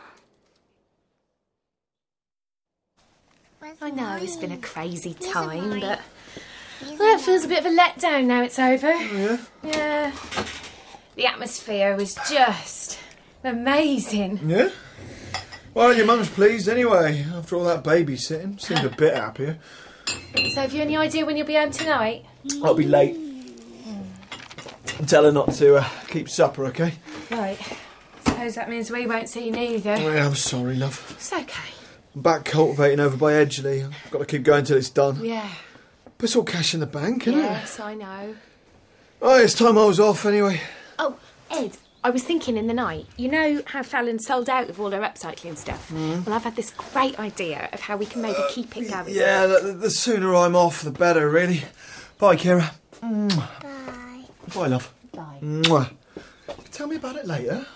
I know it's been a crazy time, but well, it feels a bit of a letdown now it's over. Oh, yeah? Yeah. The atmosphere was just amazing. Yeah? Well, your mum's pleased anyway, after all that babysitting. Seemed a bit happier. So have you any idea when you'll be home tonight? I'll be late. Tell her not to uh, keep supper, OK? Right. Suppose that means we won't see you neither. Oh, yeah, I'm sorry, love. It's okay. I'm back cultivating over by Edgeley. I've got to keep going till it's done. Yeah. But it's all cash in the bank, isn't Yes, I know. it? Oh, it's time I was off anyway. Oh, Ed, I was thinking in the night, you know how Fallon's sold out of all her upcycling stuff? Mm. Well, I've had this great idea of how we can maybe keep it going. Yeah, the, the sooner I'm off, the better, really. Bye, Kira. Bye. Bye, love. Bye. Mwah. Tell me about it later.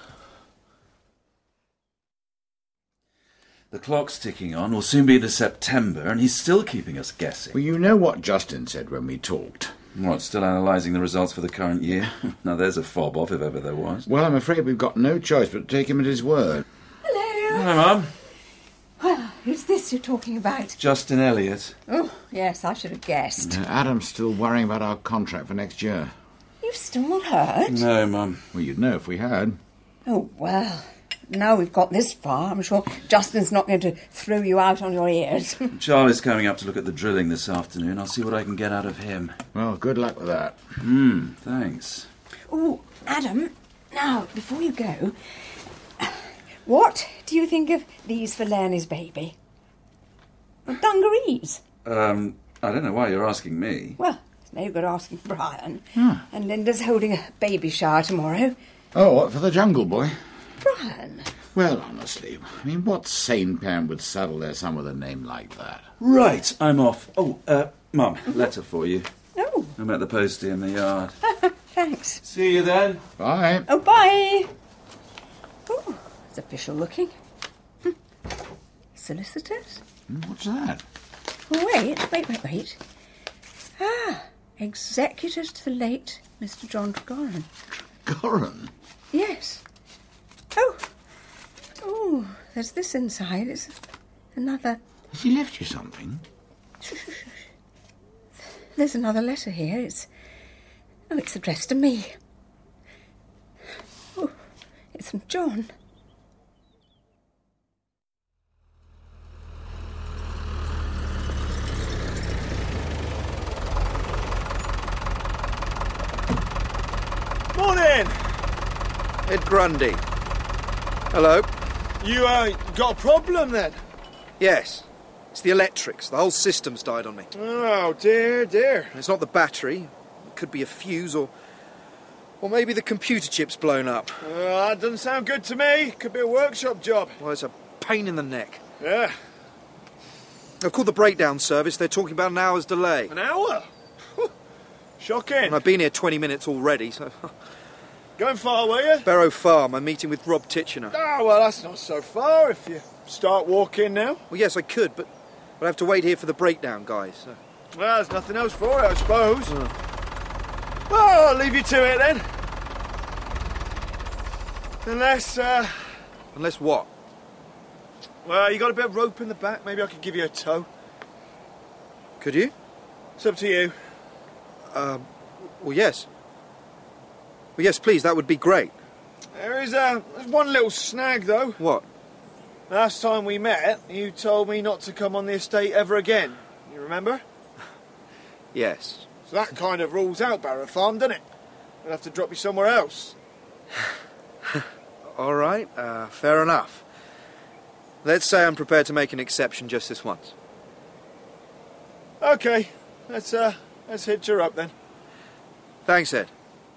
The clock's ticking on. Will soon be the September, and he's still keeping us guessing. Well, you know what Justin said when we talked. What, still analysing the results for the current year? Now there's a fob off, if ever there was. Well, I'm afraid we've got no choice but to take him at his word. Hello. Hello, Mum. Well, who's this you're talking about? Justin Elliott. Oh, yes, I should have guessed. Uh, Adam's still worrying about our contract for next year. You've still not heard? No, Mum. Well, you'd know if we had. Oh, well, now we've got this far, I'm sure Justin's not going to throw you out on your ears. Charlie's coming up to look at the drilling this afternoon. I'll see what I can get out of him. Well, good luck with that. Hmm, thanks. Oh, Adam, now, before you go, what do you think of these for Lernie's baby? Well, dungarees. Um, I don't know why you're asking me. Well, it's no good asking Brian. Hmm. And Linda's holding a baby shower tomorrow. Oh, what, for the Jungle Boy? Brian. Well, honestly, I mean, what sane parent would saddle their son with a name like that? Right, I'm off. Oh, uh, Mum, letter for you. Oh. I'm at the postie in the yard. Thanks. See you then. Bye. Oh, bye. Oh, it's official looking. Hm. Solicitors? What's that? Oh, wait, wait, wait, wait. Ah, executors to the late Mister John Tregoran. Tregoran? Yes. Oh, there's this inside. It's another... Has he left you something? There's another letter here. It's... Oh, it's addressed to me. Oh, it's from John. Morning! Ed Grundy. Hello. You, uh, got a problem then? Yes. It's the electrics. The whole system's died on me. Oh, dear, dear. It's not the battery. It could be a fuse or... Or maybe the computer chip's blown up. Uh, that doesn't sound good to me. Could be a workshop job. Well, it's a pain in the neck. Yeah. I've called the breakdown service. They're talking about an hour's delay. An hour? Shocking. And I've been here twenty minutes already, so... Going far, were you? Barrow Farm. I'm meeting with Rob Titchener. Oh, well, that's not so far if you start walking now. Well, yes, I could, but I'd have to wait here for the breakdown guys. So. Well, there's nothing else for it, I suppose. Oh. Well, I'll leave you to it, then. Unless, uh... Unless what? Well, you got a bit of rope in the back. Maybe I could give you a tow. Could you? It's up to you. Um, well, yes. Well, yes, please, that would be great. There is uh, there's one little snag, though. What? Last time we met, you told me not to come on the estate ever again. You remember? Yes. So that kind of rules out Barrow Farm, doesn't it? I'll have to drop you somewhere else. All right, uh, fair enough. Let's say I'm prepared to make an exception just this once. OK, let's, uh, let's hitch her up then. Thanks, Ed.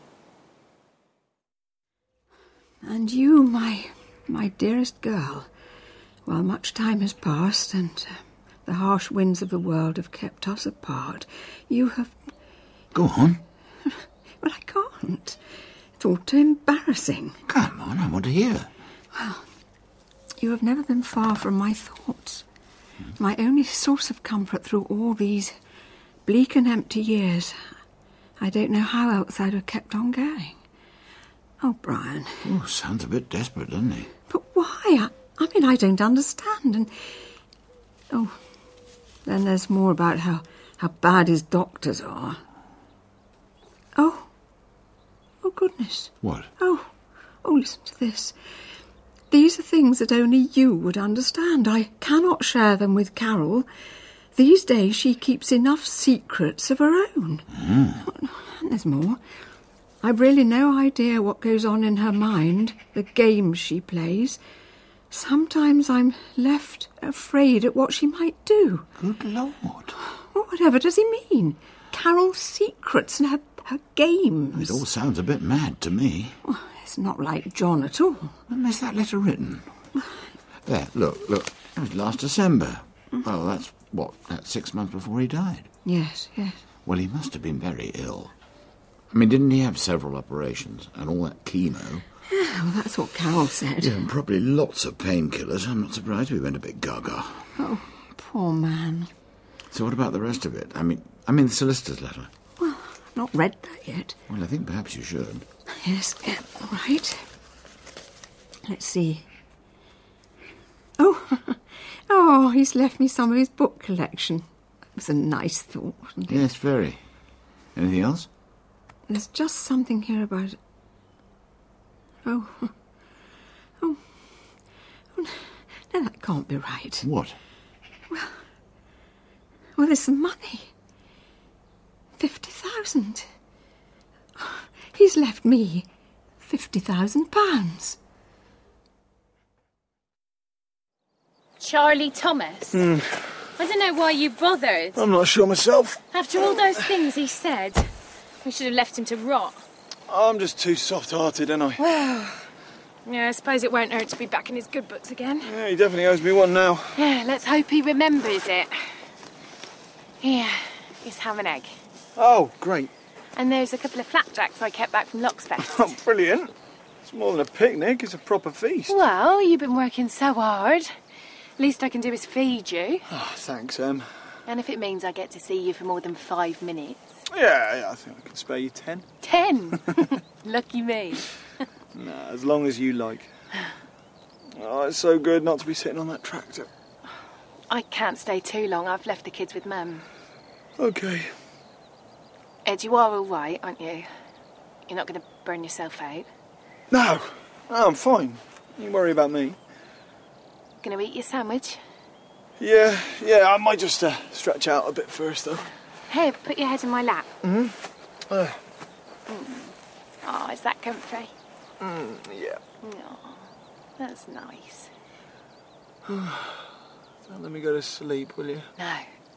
And you, my, my dearest girl, while much time has passed and uh, the harsh winds of the world have kept us apart, you have... Go on. Well, I can't. It's all too embarrassing. Come on, I want to hear. Well, you have never been far from my thoughts. My only source of comfort through all these bleak and empty years. I don't know how else I'd have kept on going. Oh, Brian. Oh, sounds a bit desperate, doesn't he? But why? I, I mean, I don't understand. And oh, then there's more about how, how bad his doctors are. Oh. Oh, goodness. What? Oh. Oh, listen to this. These are things that only you would understand. I cannot share them with Carol. These days she keeps enough secrets of her own. Mm. And there's more. I've really no idea what goes on in her mind, the games she plays. Sometimes I'm left afraid at what she might do. Good Lord. Well, whatever does he mean? Carol's secrets and her, her games. It all sounds a bit mad to me. Well, it's not like John at all. When was that letter written? There, look, look. It was last December. Well, that's, what, that's six months before he died. Yes, yes. Well, he must have been very ill. I mean, didn't he have several operations and all that chemo? Yeah, well, that's what Carol said. Yeah, and probably lots of painkillers. I'm not surprised we went a bit gaga. Oh, poor man. So what about the rest of it? I mean, I mean the solicitor's letter. Well, I've not read that yet. Well, I think perhaps you should. Yes, yeah, all right. Let's see. Oh, oh, he's left me some of his book collection. It was a nice thought, wasn't it? Yes, very. Anything else? There's just something here about... Oh. Oh. Oh, no, that can't be right. What? Well, well, there's some money. Fifty thousand. He's left me fifty thousand pounds. Charlie Thomas? Mm. I don't know why you bothered. I'm not sure myself. After all those things he said, we should have left him to rot. I'm just too soft-hearted, ain't I? Well, yeah, I suppose it won't hurt to be back in his good books again. Yeah, he definitely owes me one now. Yeah, let's hope he remembers it. Here, here's ham and egg. Oh, great. And there's a couple of flapjacks I kept back from Locksfest. Oh, brilliant. It's more than a picnic, it's a proper feast. Well, you've been working so hard. Least I can do is feed you. Oh, thanks, Em. And if it means I get to see you for more than five minutes. Yeah, yeah, I think I can spare you ten. Ten? Lucky me. Nah, as long as you like. Oh, it's so good not to be sitting on that tractor. I can't stay too long. I've left the kids with Mum. OK. Ed, you are all right, aren't you? You're not going to burn yourself out? No. No, I'm fine. You worry about me. Going to eat your sandwich? Yeah, yeah, I might just uh, stretch out a bit first, though. Here, put your head in my lap. Mm-hmm. Uh. Mm. Oh, is that comfy? Mm, yeah. Oh, that's nice. Don't let me go to sleep, will you? No.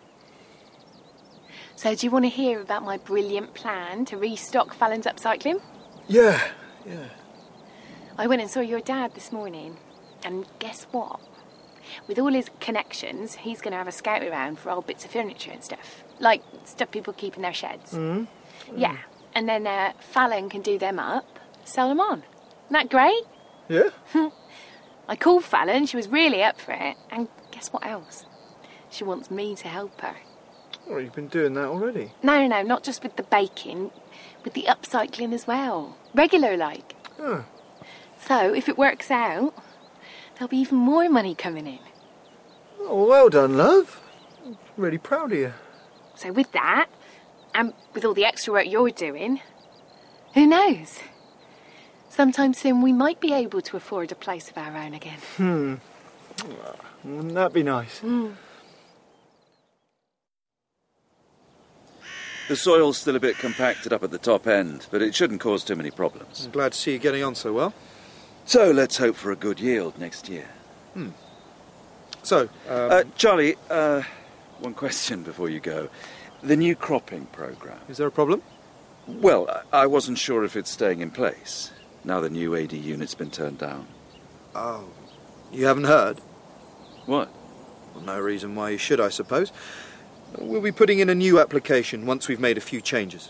So, do you want to hear about my brilliant plan to restock Fallon's Upcycling? Yeah, yeah. I went and saw your dad this morning, and guess what? With all his connections, he's going to have a scout around for old bits of furniture and stuff. Like stuff people keep in their sheds. Mm. Yeah, and then uh, Fallon can do them up, sell them on. Isn't that great? Yeah. I called Fallon, she was really up for it, and guess what else? She wants me to help her. Oh, you've been doing that already? No, no, no, not just with the baking, with the upcycling as well. Regular like. Oh. So, if it works out, there'll be even more money coming in. Oh, well done, love. I'm really proud of you. So with that, and with all the extra work you're doing, who knows? Sometime soon we might be able to afford a place of our own again. Hmm. Wouldn't that be nice? Mm. The soil's still a bit compacted up at the top end, but it shouldn't cause too many problems. I'm glad to see you getting on so well. So let's hope for a good yield next year. Hmm. So, um... Uh, Charlie, uh, one question before you go. The new cropping programme. Is there a problem? Well, I wasn't sure if it's staying in place, now the new A D unit's been turned down. Oh, you haven't heard? What? Well, no reason why you should, I suppose. We'll be putting in a new application once we've made a few changes.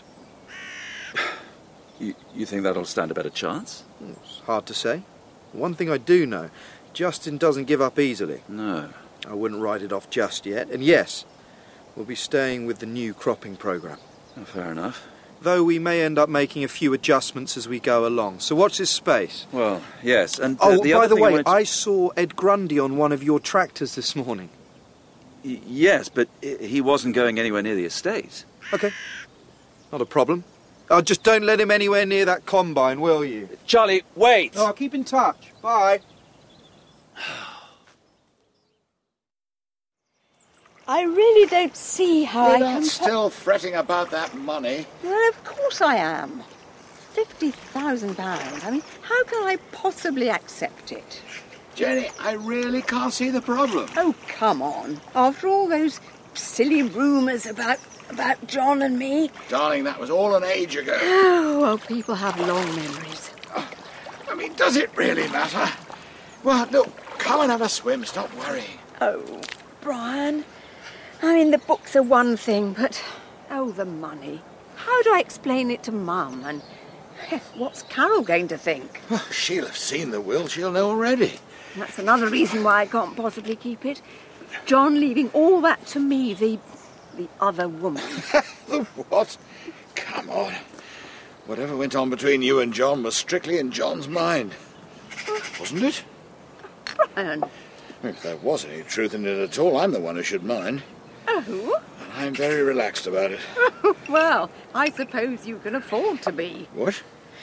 You, you think that'll stand a better chance? It's hard to say. One thing I do know, Justin doesn't give up easily. No. I wouldn't write it off just yet. And yes, we'll be staying with the new cropping programme. Oh, fair enough. Though we may end up making a few adjustments as we go along. So watch this space. Well, yes, and uh, oh, the by other the thing way, I, wanted to... I saw Ed Grundy on one of your tractors this morning. Y- yes, but he wasn't going anywhere near the estate. OK. Not a problem. Oh, just don't let him anywhere near that combine, will you? Charlie, wait! Oh, I'll keep in touch. Bye. I really don't see how You're I not can... still fretting about that money. Well, of course I am. Fifty thousand pounds. I mean, how can I possibly accept it? Jenny, I really can't see the problem. Oh, come on. After all those silly rumours about about John and me. Darling, that was all an age ago. Oh, well, people have long memories. Oh, I mean, does it really matter? Well, look, come and have a swim. Stop worrying. Oh, Brian. I mean, the books are one thing, but, oh, the money. How do I explain it to Mum? And what's Carol going to think? Oh, she'll have seen the will. She'll know already. That's another reason why I can't possibly keep it. John leaving all that to me, the... the other woman. The what? Come on. Whatever went on between you and John was strictly in John's mind. Wasn't it? Brian. If there was any truth in it at all, I'm the one who should mind. Oh? And I'm very relaxed about it. Well, I suppose you can afford to be. What?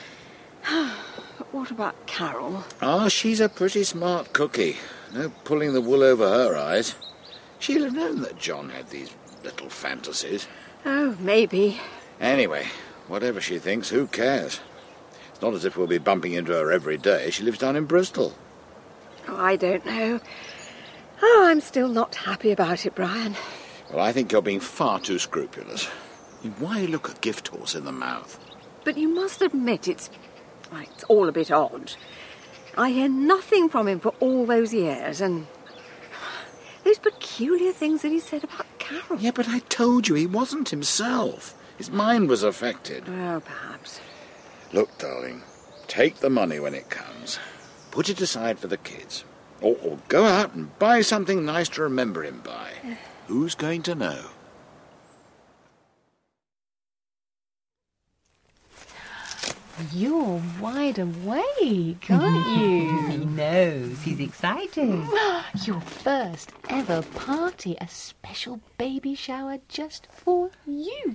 But what about Carol? Oh, she's a pretty smart cookie. No pulling the wool over her eyes. She'll have known that John had these little fantasies. Oh, maybe. Anyway, whatever she thinks, who cares? It's not as if we'll be bumping into her every day. She lives down in Bristol. Oh, I don't know. Oh, I'm still not happy about it, Brian. Well, I think you're being far too scrupulous. I mean, why look a gift horse in the mouth? But you must admit it's... well, it's all a bit odd. I hear nothing from him for all those years, and... those peculiar things that he said about Carol. Yeah, but I told you he wasn't himself. His mind was affected. Well, perhaps. Look, darling, take the money when it comes. Put it aside for the kids. Or, or go out and buy something nice to remember him by. Who's going to know? You're wide awake, aren't you? He knows. He's excited. Your first ever party, a special baby shower just for you.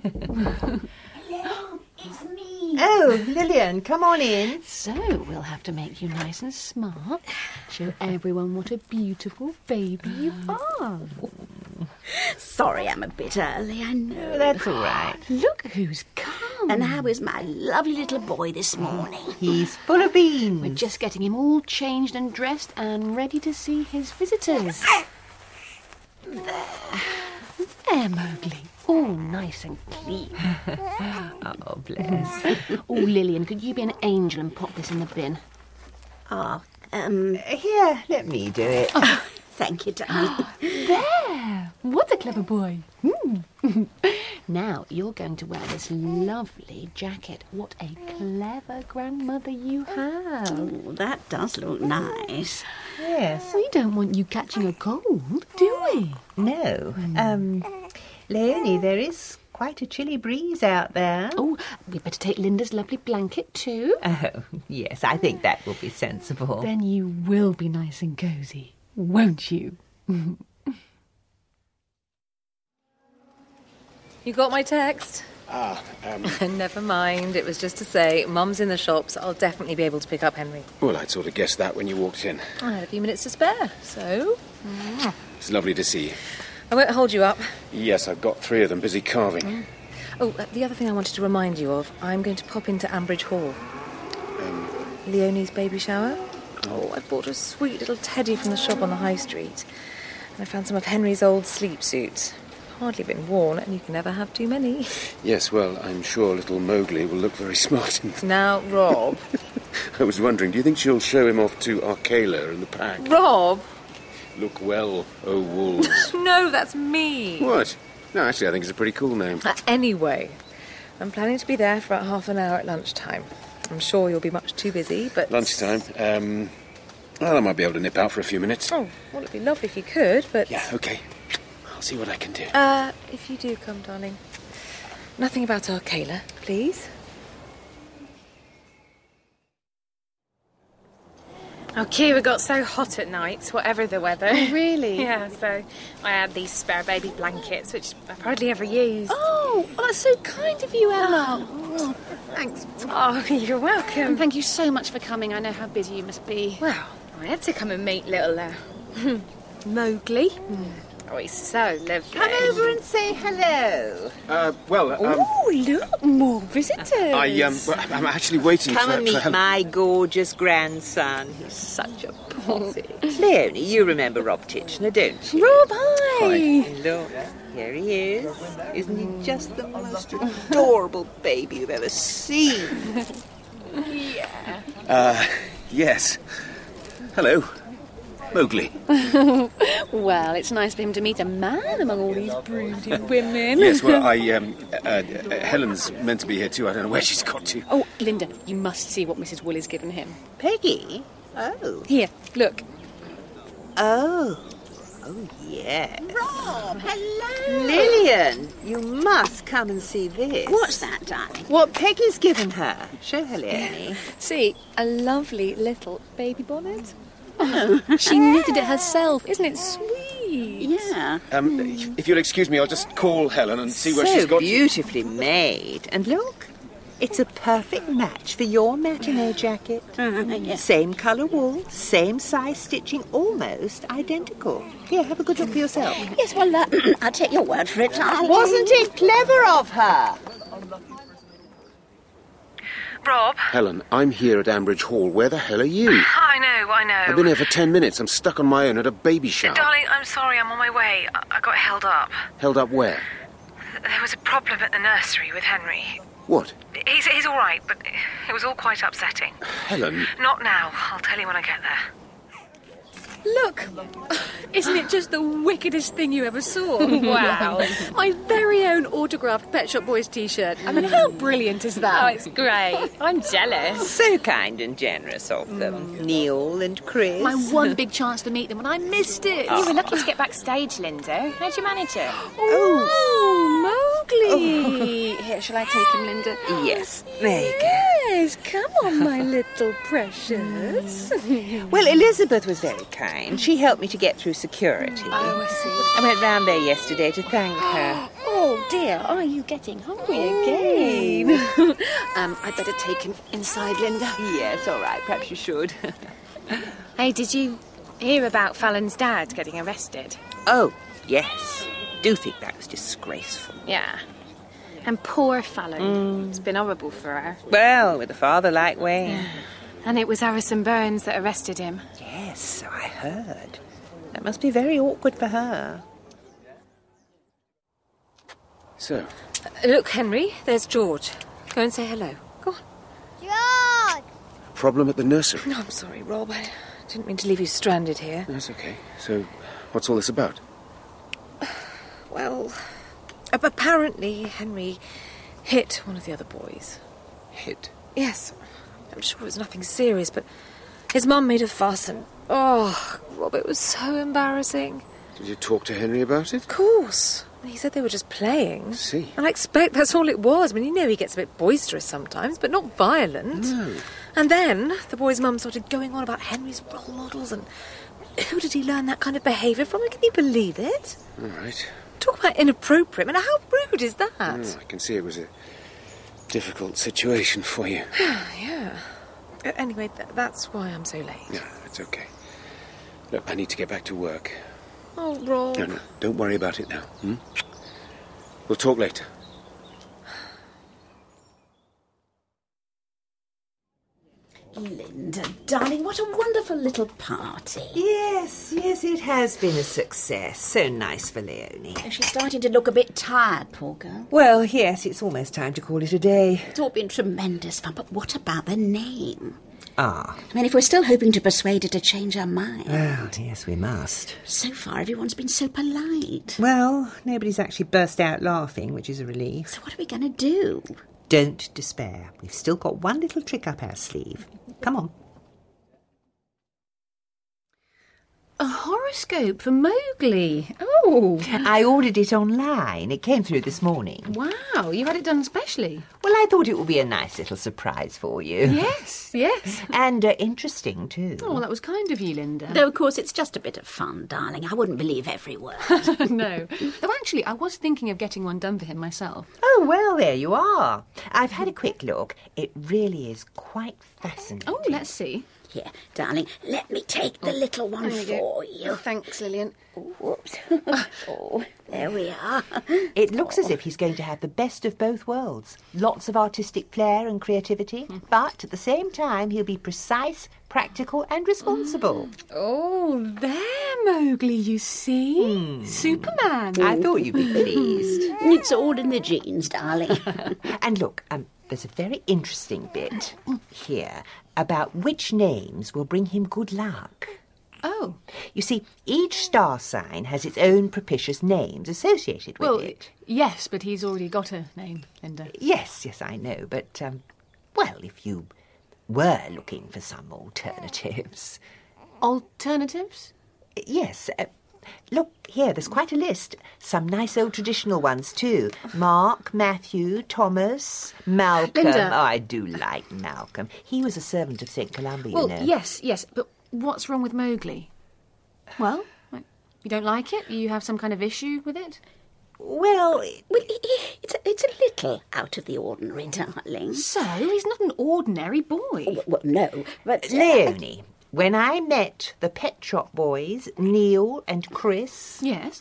It's me. Oh, Lillian, come on in. So, we'll have to make you nice and smart. Show everyone what a beautiful baby you are. Sorry I'm a bit early, I know. That's all right. Look who's come. And how is my lovely little boy this morning? He's full of beans. We're just getting him all changed and dressed and ready to see his visitors. There. There, Mowgli. All nice and clean. Oh, bless. Oh, Lillian, could you be an angel and pop this in the bin? Oh, um... Here, let me do it. Oh, thank you, darling. There! What a clever boy. Hmm. Now, you're going to wear this lovely jacket. What a clever grandmother you have. Oh, that does look nice. Yes. We don't want you catching a cold, do we? No. Um... Leonie, there is quite a chilly breeze out there. Oh, we'd better take Linda's lovely blanket too. Oh, yes, I think that will be sensible. Then you will be nice and cosy, won't you? You got my text? Ah, um... Never mind, it was just to say, Mum's in the shops, I'll definitely be able to pick up Henry. Well, I'd sort of guessed that when you walked in. I had a few minutes to spare, so... It's lovely to see you. I won't hold you up. Yes, I've got three of them busy carving. Mm. Oh, uh, the other thing I wanted to remind you of, I'm going to pop into Ambridge Hall. Um... Leonie's baby shower. Oh, I bought a sweet little teddy from the shop on the high street. And I found some of Henry's old sleep suits. Hardly been worn, and you can never have too many. Yes, well, I'm sure little Mowgli will look very smart in them. Now, Rob. I was wondering, do you think she'll show him off to Arkela and the pack? Rob! Look well, oh wolves. No, that's me. What? No, actually, I think it's a pretty cool name. Uh, anyway, I'm planning to be there for about half an hour at lunchtime. I'm sure you'll be much too busy, but... Lunchtime? Um, well, I might be able to nip out for a few minutes. Oh, well, it'd be lovely if you could, but... Yeah, OK. I'll see what I can do. Uh, if you do come, darling. Nothing about Arkela, please. Oh, Kira got so hot at night, whatever the weather. Oh, really? Yeah, so I had these spare baby blankets, which I've hardly ever used. Oh, oh that's so kind of you, Emma. Oh, thanks. Oh, you're welcome. And thank you so much for coming. I know how busy you must be. Well, I had to come and meet little uh, Mowgli. Mm. Oh, he's so lovely. Come over and say hello. Uh, well, um... Oh, look, more visitors. I, um, well, I'm actually waiting Come for... and meet for... my gorgeous grandson. He's such a posse. Leonie, you remember Rob Titchener, don't you? Rob, hi! And look, here he is. Isn't he just the most adorable baby you've ever seen? Yeah. Uh, yes. Hello. Mowgli. Well, it's nice for him to meet a man among all these brooding women. Yes, well, I, um, uh, uh, Helen's meant to be here too. I don't know where she's got to. Oh, Linda, you must see what Missus Woolley's given him. Peggy? Oh. Here, look. Oh. Oh, yes. Rob, hello. Lillian, you must come and see this. What's that, darling? What Peggy's given her. Show her, Leonie. See, a lovely little baby bonnet. Oh, she knitted it herself. Isn't it sweet? Yeah. Um, if you'll excuse me, I'll just call Helen and see where so she's got... So beautifully made. And look, it's a perfect match for your matinee jacket. Uh, yeah. Same colour wool, same size stitching, almost identical. Here, have a good look for yourself. Yes, well, uh, I'll take your word for it, darling. Wasn't it clever of her? Rob? Helen, I'm here at Ambridge Hall. Where the hell are you? I know, I know. I've been here for ten minutes. I'm stuck on my own at a baby shower. Darling, I'm sorry, I'm on my way. I, I got held up. Held up where? There was a problem at the nursery with Henry. What? He's, he's all right, but it was all quite upsetting. Helen? Not now. I'll tell you when I get there. Look! Isn't it just the wickedest thing you ever saw? Wow. My very own autographed Pet Shop Boys t-shirt. I mean, how brilliant is that? Oh, it's great. I'm jealous. So kind and generous of them. Mm. Neil and Chris. My one big chance to meet them, and I missed it. Oh. You were lucky to get backstage, Linda. How'd you manage it? Oh, Mowgli. Oh. Here, shall I take him, Linda? Yes. There you go. Yes, come on, my little precious. Well, Elizabeth was very kind. She helped me to get through security. Oh, I see. I went round there yesterday to thank her. Oh, dear, are you getting hungry again? um, I'd better take him inside, Linda. Yes, all right, perhaps you should. Hey, did you hear about Fallon's dad getting arrested? Oh, yes. Do think that was disgraceful. Yeah. And poor Fallon. Mm. It's been horrible for her. Well, with a father like Wayne. And it was Harrison Burns that arrested him. Yes, so I heard. That must be very awkward for her. So? Uh, look, Henry, there's George. Go and say hello. Go on. George! Problem at the nursery? No, I'm sorry, Rob. I didn't mean to leave you stranded here. That's okay. So, what's all this about? Well, apparently Henry hit one of the other boys. Hit? Yes. I'm sure it was nothing serious, but his mum made a fuss and... Oh, Rob, it was so embarrassing. Did you talk to Henry about it? Of course. He said they were just playing. I see. And I expect that's all it was. I mean, you know he gets a bit boisterous sometimes, but not violent. No. And then the boy's mum started going on about Henry's role models and who did he learn that kind of behaviour from? Can you believe it? All right. Talk about inappropriate. I mean, how rude is that? Oh, I can see it was a difficult situation for you. Yeah. Uh, anyway, th- that's why I'm so late. Yeah, it's okay. Look, I need to get back to work. Oh, Rob. No, no, don't worry about it now. Hmm? We'll talk later. Linda, darling, what a wonderful little party. Yes, yes, it has been a success. So nice for Leonie. She's starting to look a bit tired, poor girl. Well, yes, it's almost time to call it a day. It's all been tremendous fun, but what about the name? Ah. I mean, if we're still hoping to persuade her to change her mind. Well, yes, we must. So far, everyone's been so polite. Well, nobody's actually burst out laughing, which is a relief. So what are we going to do? Don't despair. We've still got one little trick up our sleeve. Come on. A horoscope for Mowgli. Oh. I ordered it online. It came through this morning. Wow, you had it done specially. Well, I thought it would be a nice little surprise for you. Yes, yes. And uh, interesting, too. Oh, well, that was kind of you, Linda. Though, of course, it's just a bit of fun, darling. I wouldn't believe every word. No. Though, actually, I was thinking of getting one done for him myself. Oh, well, there you are. I've had a quick look. It really is quite fascinating. Oh, let's see. Here, darling, let me take the little one you for you. Oh, thanks, Lillian. Whoops. Oh, there we are. It looks as if he's going to have the best of both worlds. Lots of artistic flair and creativity, mm. but at the same time he'll be precise, practical and responsible. Mm. Oh, there, Mowgli, you see? Mm. Superman. I thought you'd be pleased. It's all in the genes, darling. And look, um, there's a very interesting bit here about which names will bring him good luck. Oh. You see, each star sign has its own propitious names associated with well, it. Yes, but he's already got a name, Linda. Yes, yes, I know, but, um, well, if you were looking for some alternatives... Alternatives? Yes. Uh, look, here, there's quite a list. Some nice old traditional ones, too. Mark, Matthew, Thomas, Malcolm. Linda. Oh, I do like Malcolm. He was a servant of Saint Columba, well, you know. yes, yes, but what's wrong with Mowgli? Well, you don't like it? You have some kind of issue with it? Well, well it's, a, it's a little out of the ordinary, darling. So, he's not an ordinary boy. Oh, well, no, but... Leonie, when I met the Pet Shop Boys, Neil and Chris... Yes?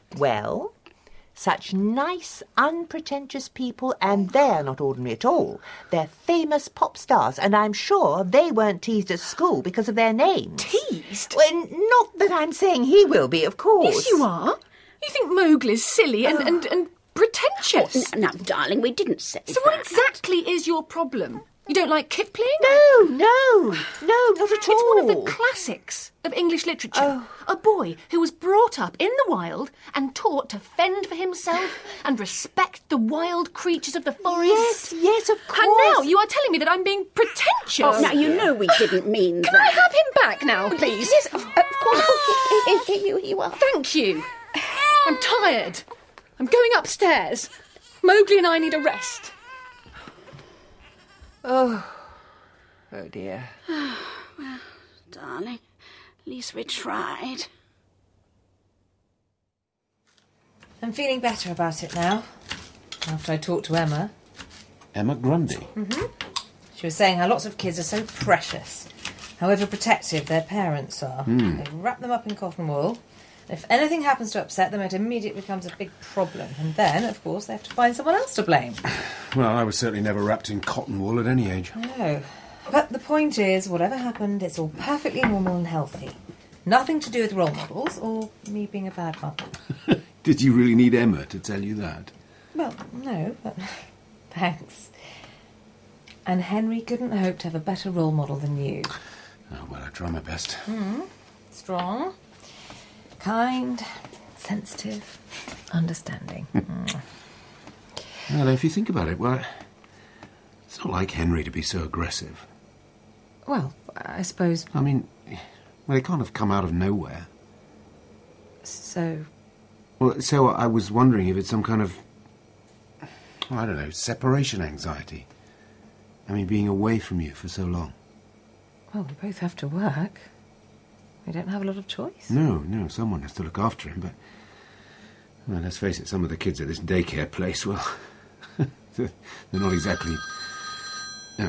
Well, such nice, unpretentious people, and they're not ordinary at all. They're famous pop stars, and I'm sure they weren't teased at school because of their names. Teased? Well, not that I'm saying he will be, of course. Yes, you are. You think Mowgli's silly and, oh. and, and pretentious. Oh, now, darling, we didn't say so that. What exactly is your problem? You don't like Kipling? No, no, no, not at all. It's one of the classics of English literature. Oh. A boy who was brought up in the wild and taught to fend for himself and respect the wild creatures of the forest. Yes, yes, of course. And now you are telling me that I'm being pretentious. Oh, now, you know we didn't mean Can that. Can I have him back now, please? Yes, of, of course. Here you, you are. Thank you. I'm tired. I'm going upstairs. Mowgli and I need a rest. Oh, oh dear. Well, darling, at least we tried. I'm feeling better about it now, after I talked to Emma. Emma Grundy? Mm-hmm. She was saying how lots of kids are so precious, however protective their parents are. Hmm. They wrap them up in cotton wool. If anything happens to upset them, it immediately becomes a big problem. And then, of course, they have to find someone else to blame. Well, I was certainly never wrapped in cotton wool at any age. No. But the point is, whatever happened, it's all perfectly normal and healthy. Nothing to do with role models or me being a bad mother. Did you really need Emma to tell you that? Well, no, but thanks. And Henry couldn't hope to have a better role model than you. Oh, well, I try my best. Mm. Strong, kind, sensitive, understanding. Mm. Well, if you think about it, well, it's not like Henry to be so aggressive. Well, I suppose... I mean, well, it can't have come out of nowhere. So... Well, so I was wondering if it's some kind of, I don't know, separation anxiety. I mean, being away from you for so long. Well, we both have to work. We don't have a lot of choice. No, no, someone has to look after him, but... Well, let's face it, some of the kids at this daycare place, well... they're not exactly... No.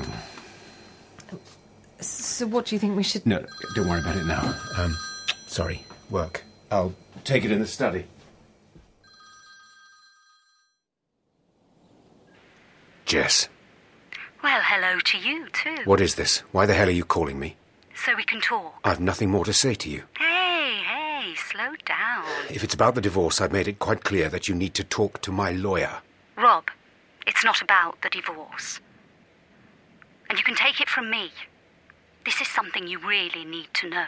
So what do you think we should... No, don't worry about it now. Um, sorry, work. I'll take it in the study. Jess. Well, hello to you, too. What is this? Why the hell are you calling me? So we can talk. I've nothing more to say to you. Hey, hey, slow down. If it's about the divorce, I've made it quite clear that you need to talk to my lawyer. Rob, it's not about the divorce. And you can take it from me. This is something you really need to know.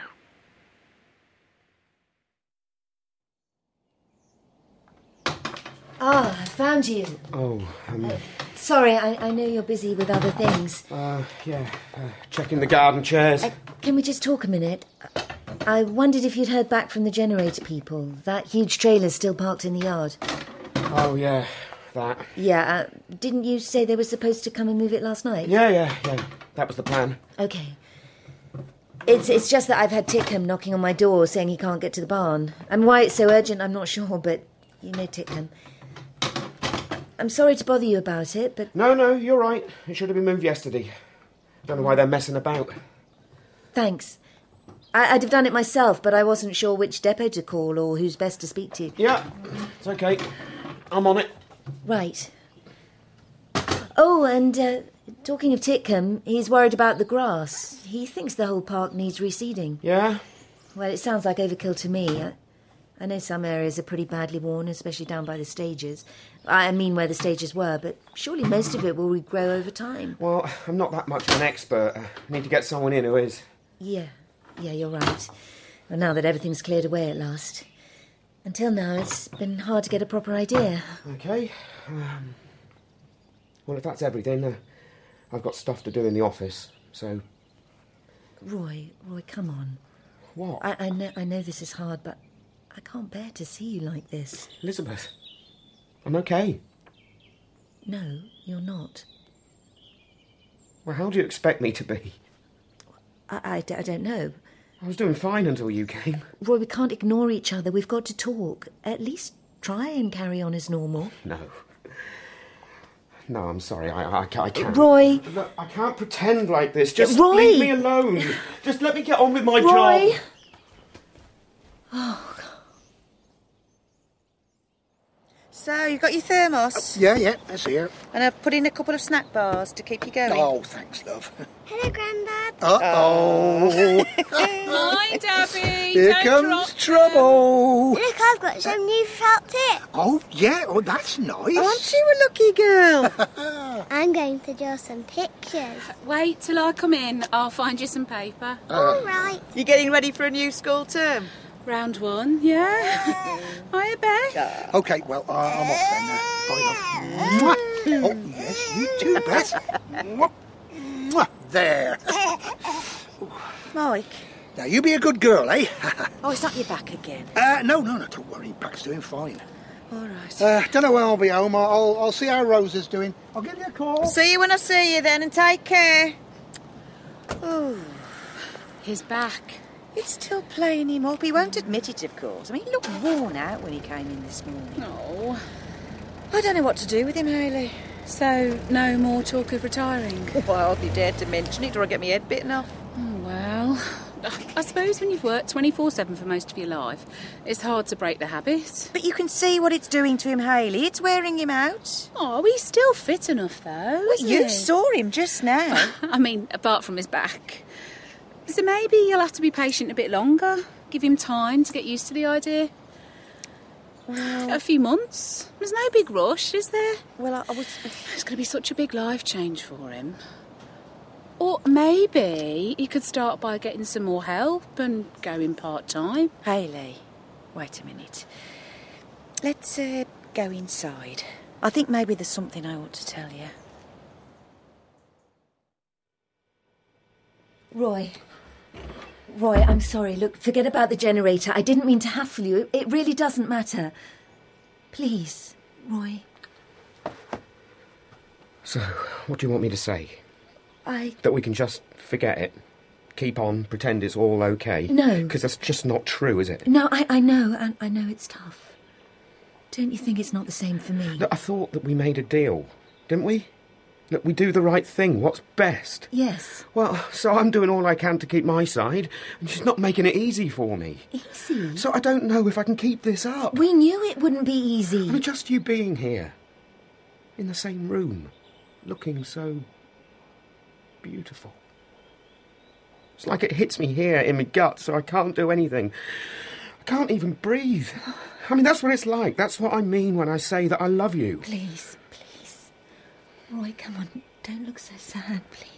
Ah, I found you. Oh, um... Uh, sorry, I, I know you're busy with other things. Uh, yeah, uh, checking the garden chairs. Uh, can we just talk a minute? I wondered if you'd heard back from the generator people. That huge trailer's still parked in the yard. Oh, yeah, that. Yeah, uh, didn't you say they were supposed to come and move it last night? Yeah, yeah, yeah, that was the plan. OK. It's it's just that I've had Tickham knocking on my door saying he can't get to the barn. And why it's so urgent, I'm not sure, but you know Tickham. I'm sorry to bother you about it, but... No, no, you're right. It should have been moved yesterday. Don't know why they're messing about. Thanks. I, I'd have done it myself, but I wasn't sure which depot to call or who's best to speak to. Yeah, it's OK. I'm on it. Right. Oh, and uh, talking of Tickham, he's worried about the grass. He thinks the whole park needs reseeding. Yeah? Well, it sounds like overkill to me. I, I know some areas are pretty badly worn, especially down by the stages. I mean where the stages were, but surely most of it will regrow over time. Well, I'm not that much of an expert. I need to get someone in who is. Yeah, yeah, you're right. Well, now that everything's cleared away at last. Until now, it's been hard to get a proper idea. OK. Um, well, if that's everything, uh, I've got stuff to do in the office, so... Roy, Roy, come on. What? I, I know, I know this is hard, but I can't bear to see you like this. Elizabeth, I'm OK. No, you're not. Well, how do you expect me to be? I, I, I don't know. I was doing fine until you came. Roy, we can't ignore each other. We've got to talk. At least try and carry on as normal. No. No, I'm sorry. I, I, I can't. Roy! Look, I can't pretend like this. Just Roy! leave me alone. Just let me get on with my Roy! job. Oh, God. So, you got your thermos? Uh, yeah, yeah, that's here. And I've put in a couple of snack bars to keep you going. Oh, thanks, love. Hello, Grandad. Uh-oh. Mind, Abby. Here Don't comes drop trouble. Look, I've got some new felt tip. Oh, yeah, oh, that's nice. Aren't you a lucky girl? I'm going to draw some pictures. Wait till I come in. I'll find you some paper. Uh, All right. You getting ready for a new school term? Round one, yeah. Hiya, Beth. OK, well, uh, I'm off then. Uh, bye, love. Mwah. Oh, yes, you too, Beth. Mwah. Mwah. There. Mike. Now, you be a good girl, eh? Oh, it's not your back again. uh, no, no, no, don't worry. Back's doing fine. All right. Uh, don't know when I'll be home. I'll, I'll see how Rose is doing. I'll give you a call. See you when I see you then, and take care. Oh, His back. it's still playing him up. He won't admit it, of course. I mean, he looked worn out when he came in this morning. Oh. I don't know what to do with him, Hayley. So, no more talk of retiring? Well, I hardly dared to mention it or I get my head bitten off. Oh, well, I suppose when you've worked twenty-four seven for most of your life, it's hard to break the habit. But you can see what it's doing to him, Hayley. It's wearing him out. Oh, he's still fit enough, though, Well, isn't you he? saw him just now. I mean, apart from his back. So maybe you'll have to be patient a bit longer. Give him time to get used to the idea. Well, a few months. There's no big rush, is there? Well, I, I was... It's going to be such a big life change for him. Or maybe he could start by getting some more help and going part-time. Hayley, wait a minute. Let's uh, go inside. I think maybe there's something I ought to tell you. Roy. Roy, I'm sorry. Look, forget about the generator. I didn't mean to hassle you. It really doesn't matter. Please, Roy. So, what do you want me to say? I... That we can just forget it? Keep on, pretend it's all okay? No. Because that's just not true, is it? No, I, I know, and I know it's tough. Don't you think it's not the same for me? Look, I thought that we made a deal, didn't we? That we do the right thing, what's best. Yes. Well, so I'm doing all I can to keep my side, and she's not making it easy for me. Easy? So I don't know if I can keep this up. We knew it wouldn't be easy. I mean, just you being here, in the same room, looking so beautiful. It's like it hits me here in my gut, so I can't do anything. I can't even breathe. I mean, that's what it's like. That's what I mean when I say that I love you. Please, please. Roy, come on. Don't look so sad, please.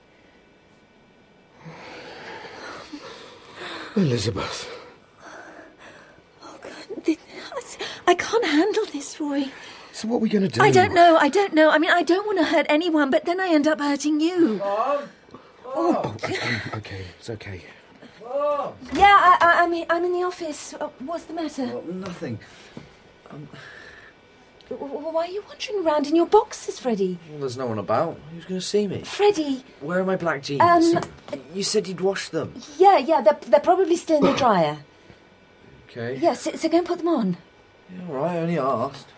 Elizabeth. Oh, God. This, I can't handle this, Roy. So what are we going to do? I don't know. I don't know. I mean, I don't want to hurt anyone, but then I end up hurting you. Mom? Oh, okay, okay, it's okay. Mom. Yeah, I, I, I'm, I'm in the office. Uh, What's the matter? Well, nothing. Um, W- w- Why are you wandering around in your boxes, Freddie? well, there's no one about. Who's going to see me? Freddie. Where are my black jeans? Um, You said you'd wash them. Yeah, yeah, they're, they're probably still in the dryer. Okay. Yeah, so, so go and put them on. Yeah, all right, I only asked.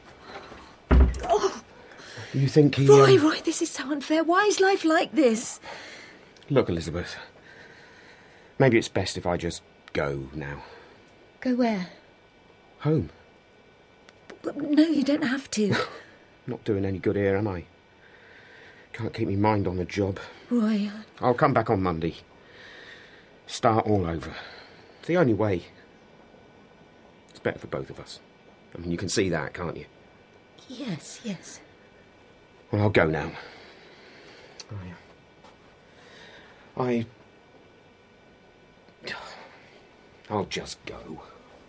Oh, You think he... Roy, um, Roy, this is so unfair. Why is life like this? Look, Elizabeth, maybe it's best if I just go now. Go where? Home. But no, you don't have to. Not doing any good here, am I? Can't keep my mind on the job. Roy, I'll come back on Monday. Start all over. It's the only way. It's better for both of us. I mean, you can see that, can't you? yes, yes. Well, I'll go now. I... I... I'll just go.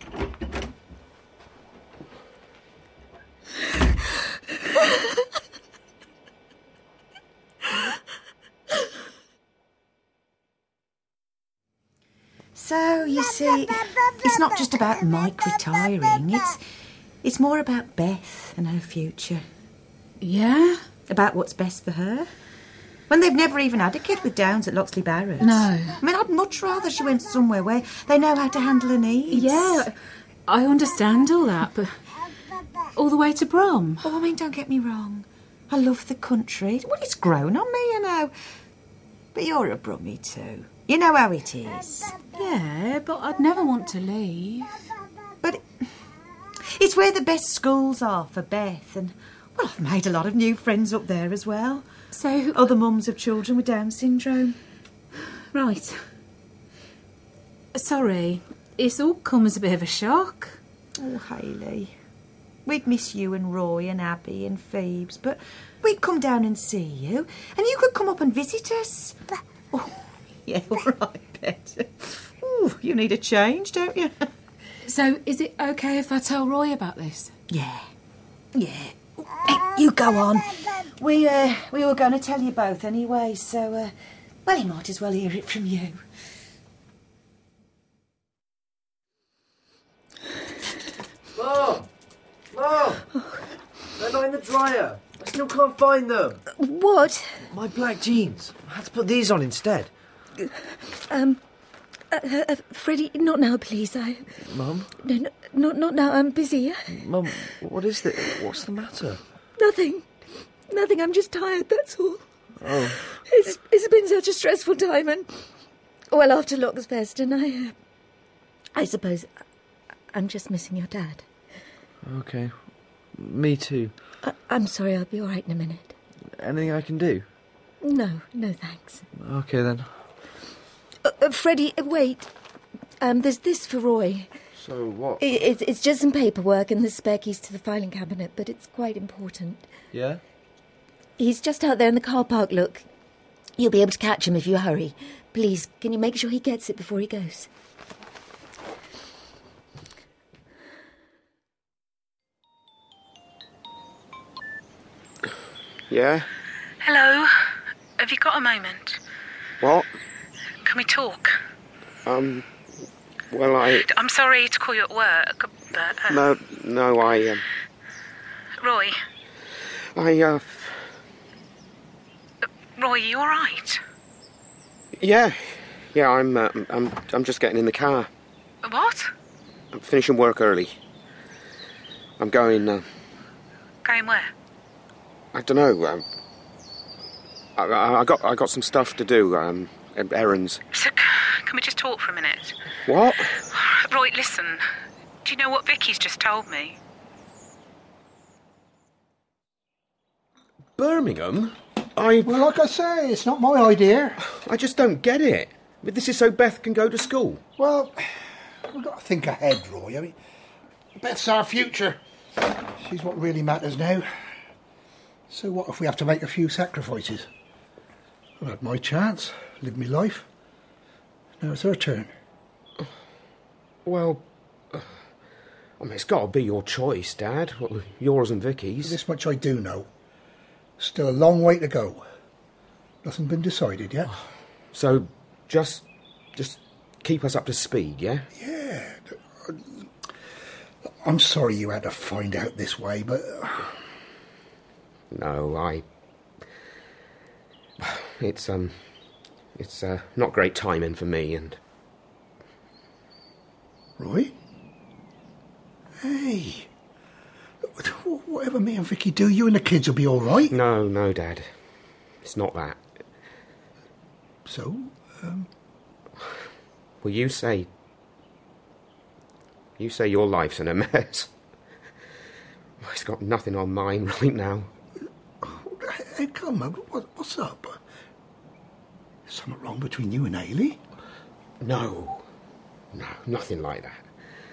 So, you see, it's not just about Mike retiring. It's, it's more about Beth and her future. Yeah? About what's best for her. When they've never even had a kid with Downs at Loxley Barrett. No. I mean, I'd much rather she went somewhere where they know how to handle her needs. Yeah, I understand all that, but all the way to Brom. Oh, I mean, don't get me wrong. I love the country. Well, it's grown on me, you know. But you're a Brummie too. You know how it is. Yeah, but I'd never want to leave. But it's where the best schools are for Beth, and, well, I've made a lot of new friends up there as well. So... Other mums of children with Down syndrome. Right. Sorry, it's all come as a bit of a shock. Oh, Hayley. We'd miss you and Roy and Abby and Phoebes, but we'd come down and see you, and you could come up and visit us. Oh, yeah, all right, Pet. Ooh, you need a change, don't you? So, is it okay if I tell Roy about this? Yeah. Yeah. Hey, you go on. We, uh, we were going to tell you both anyway, so, uh, well, he might as well hear it from you. Mom! Mum! They're not in the dryer. I still can't find them. What? My black jeans. I had to put these on instead. Um, uh, uh, Freddie, not now, please. I. Mum? No, no, not not now. I'm busy. Mum, what is this? What's the matter? Nothing. Nothing. I'm just tired. That's all. Oh. It's it's been such a stressful time, and well, after Loxfest, and I. Uh, I suppose I'm just missing your dad. Okay. Me too. I, I'm sorry. I'll be all right in a minute. Anything I can do? No, no, thanks. Okay then. Uh, uh, Freddie, uh, wait. Um, there's this for Roy. So what? It, it's it's just some paperwork and the spare keys to the filing cabinet, but it's quite important. Yeah? He's just out there in the car park, look. You'll be able to catch him if you hurry. Please, can you make sure he gets it before he goes? Yeah? Hello. Have you got a moment? What? Can we talk? Um, well, I... I'm sorry to call you at work, but... Uh, No, no, I, um... Roy. I, uh... Roy, you all right? Yeah. Yeah, I'm, uh, I'm, I'm just getting in the car. What? I'm finishing work early. I'm going, uh... Going where? I don't know, um... I, I, I got, I got some stuff to do, um, errands. So, can we just talk for a minute? What? Roy, listen. Do you know what Vicky's just told me? Birmingham? I... Well, like I say, it's not my idea. I just don't get it. I mean, this is so Beth can go to school. Well, we've got to think ahead, Roy. I mean, Beth's our future. She's what really matters now. So what if we have to make a few sacrifices? I've had my chance, lived my life. Now it's her turn. Well, uh, I mean, it's got to be your choice, Dad. Well, yours and Vicky's. This much I do know. Still a long way to go. Nothing been decided yet. So, just, just keep us up to speed, yeah? Yeah. I'm sorry you had to find out this way, but... No, I... It's, um... It's, uh, not great timing for me, and... Roy? Hey... Whatever me and Vicky do, you and the kids will be all right. No, no, Dad. It's not that. So, um... Well, you say... You say your life's in a mess. It's got nothing on mine right now. Hey, come on, what, what's up? Something wrong between you and Hayley? No. No, nothing like that.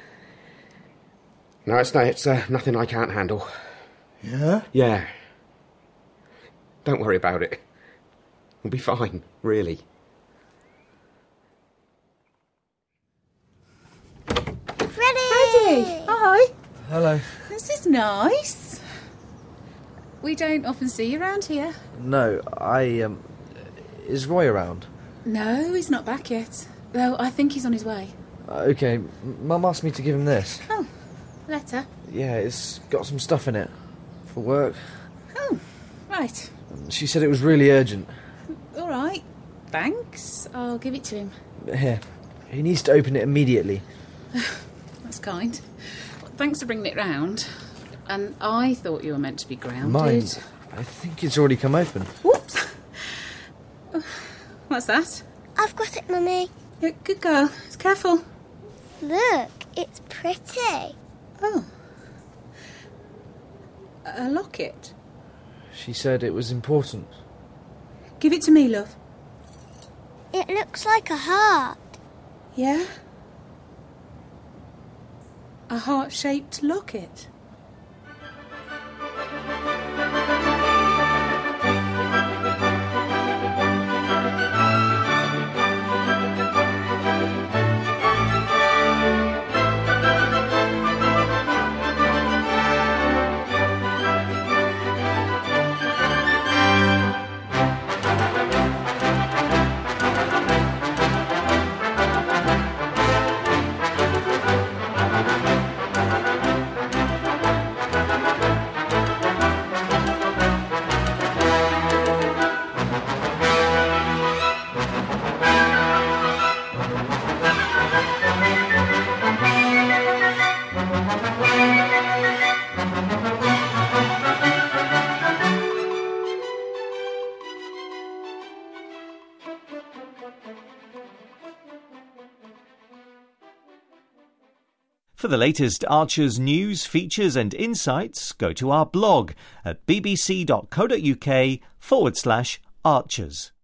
No, it's, no, it's uh, nothing I can't handle. Yeah? Yeah. Don't worry about it. We'll be fine, really. Freddie! Freddie! Hi. Hello. This is nice. We don't often see you around here. No, I, um... Is Roy around? No, he's not back yet. Though I think he's on his way. Uh, okay, Mum asked me to give him this. Oh, letter? Yeah, it's got some stuff in it. For work. Oh, right. She said it was really urgent. All right. Thanks. I'll give it to him. Here. He needs to open it immediately. That's kind. Well, thanks for bringing it round. And I thought you were meant to be grounded. Mine. I think it's already come open. Whoops. What's that? I've got it, Mummy. Yeah, good girl. It's careful. Look, it's pretty. Oh. A locket? She said it was important. Give it to me, love. It looks like a heart. Yeah? A heart-shaped locket? For the latest Archers news, features and insights, go to our blog at bbc.co.uk forward slash Archers.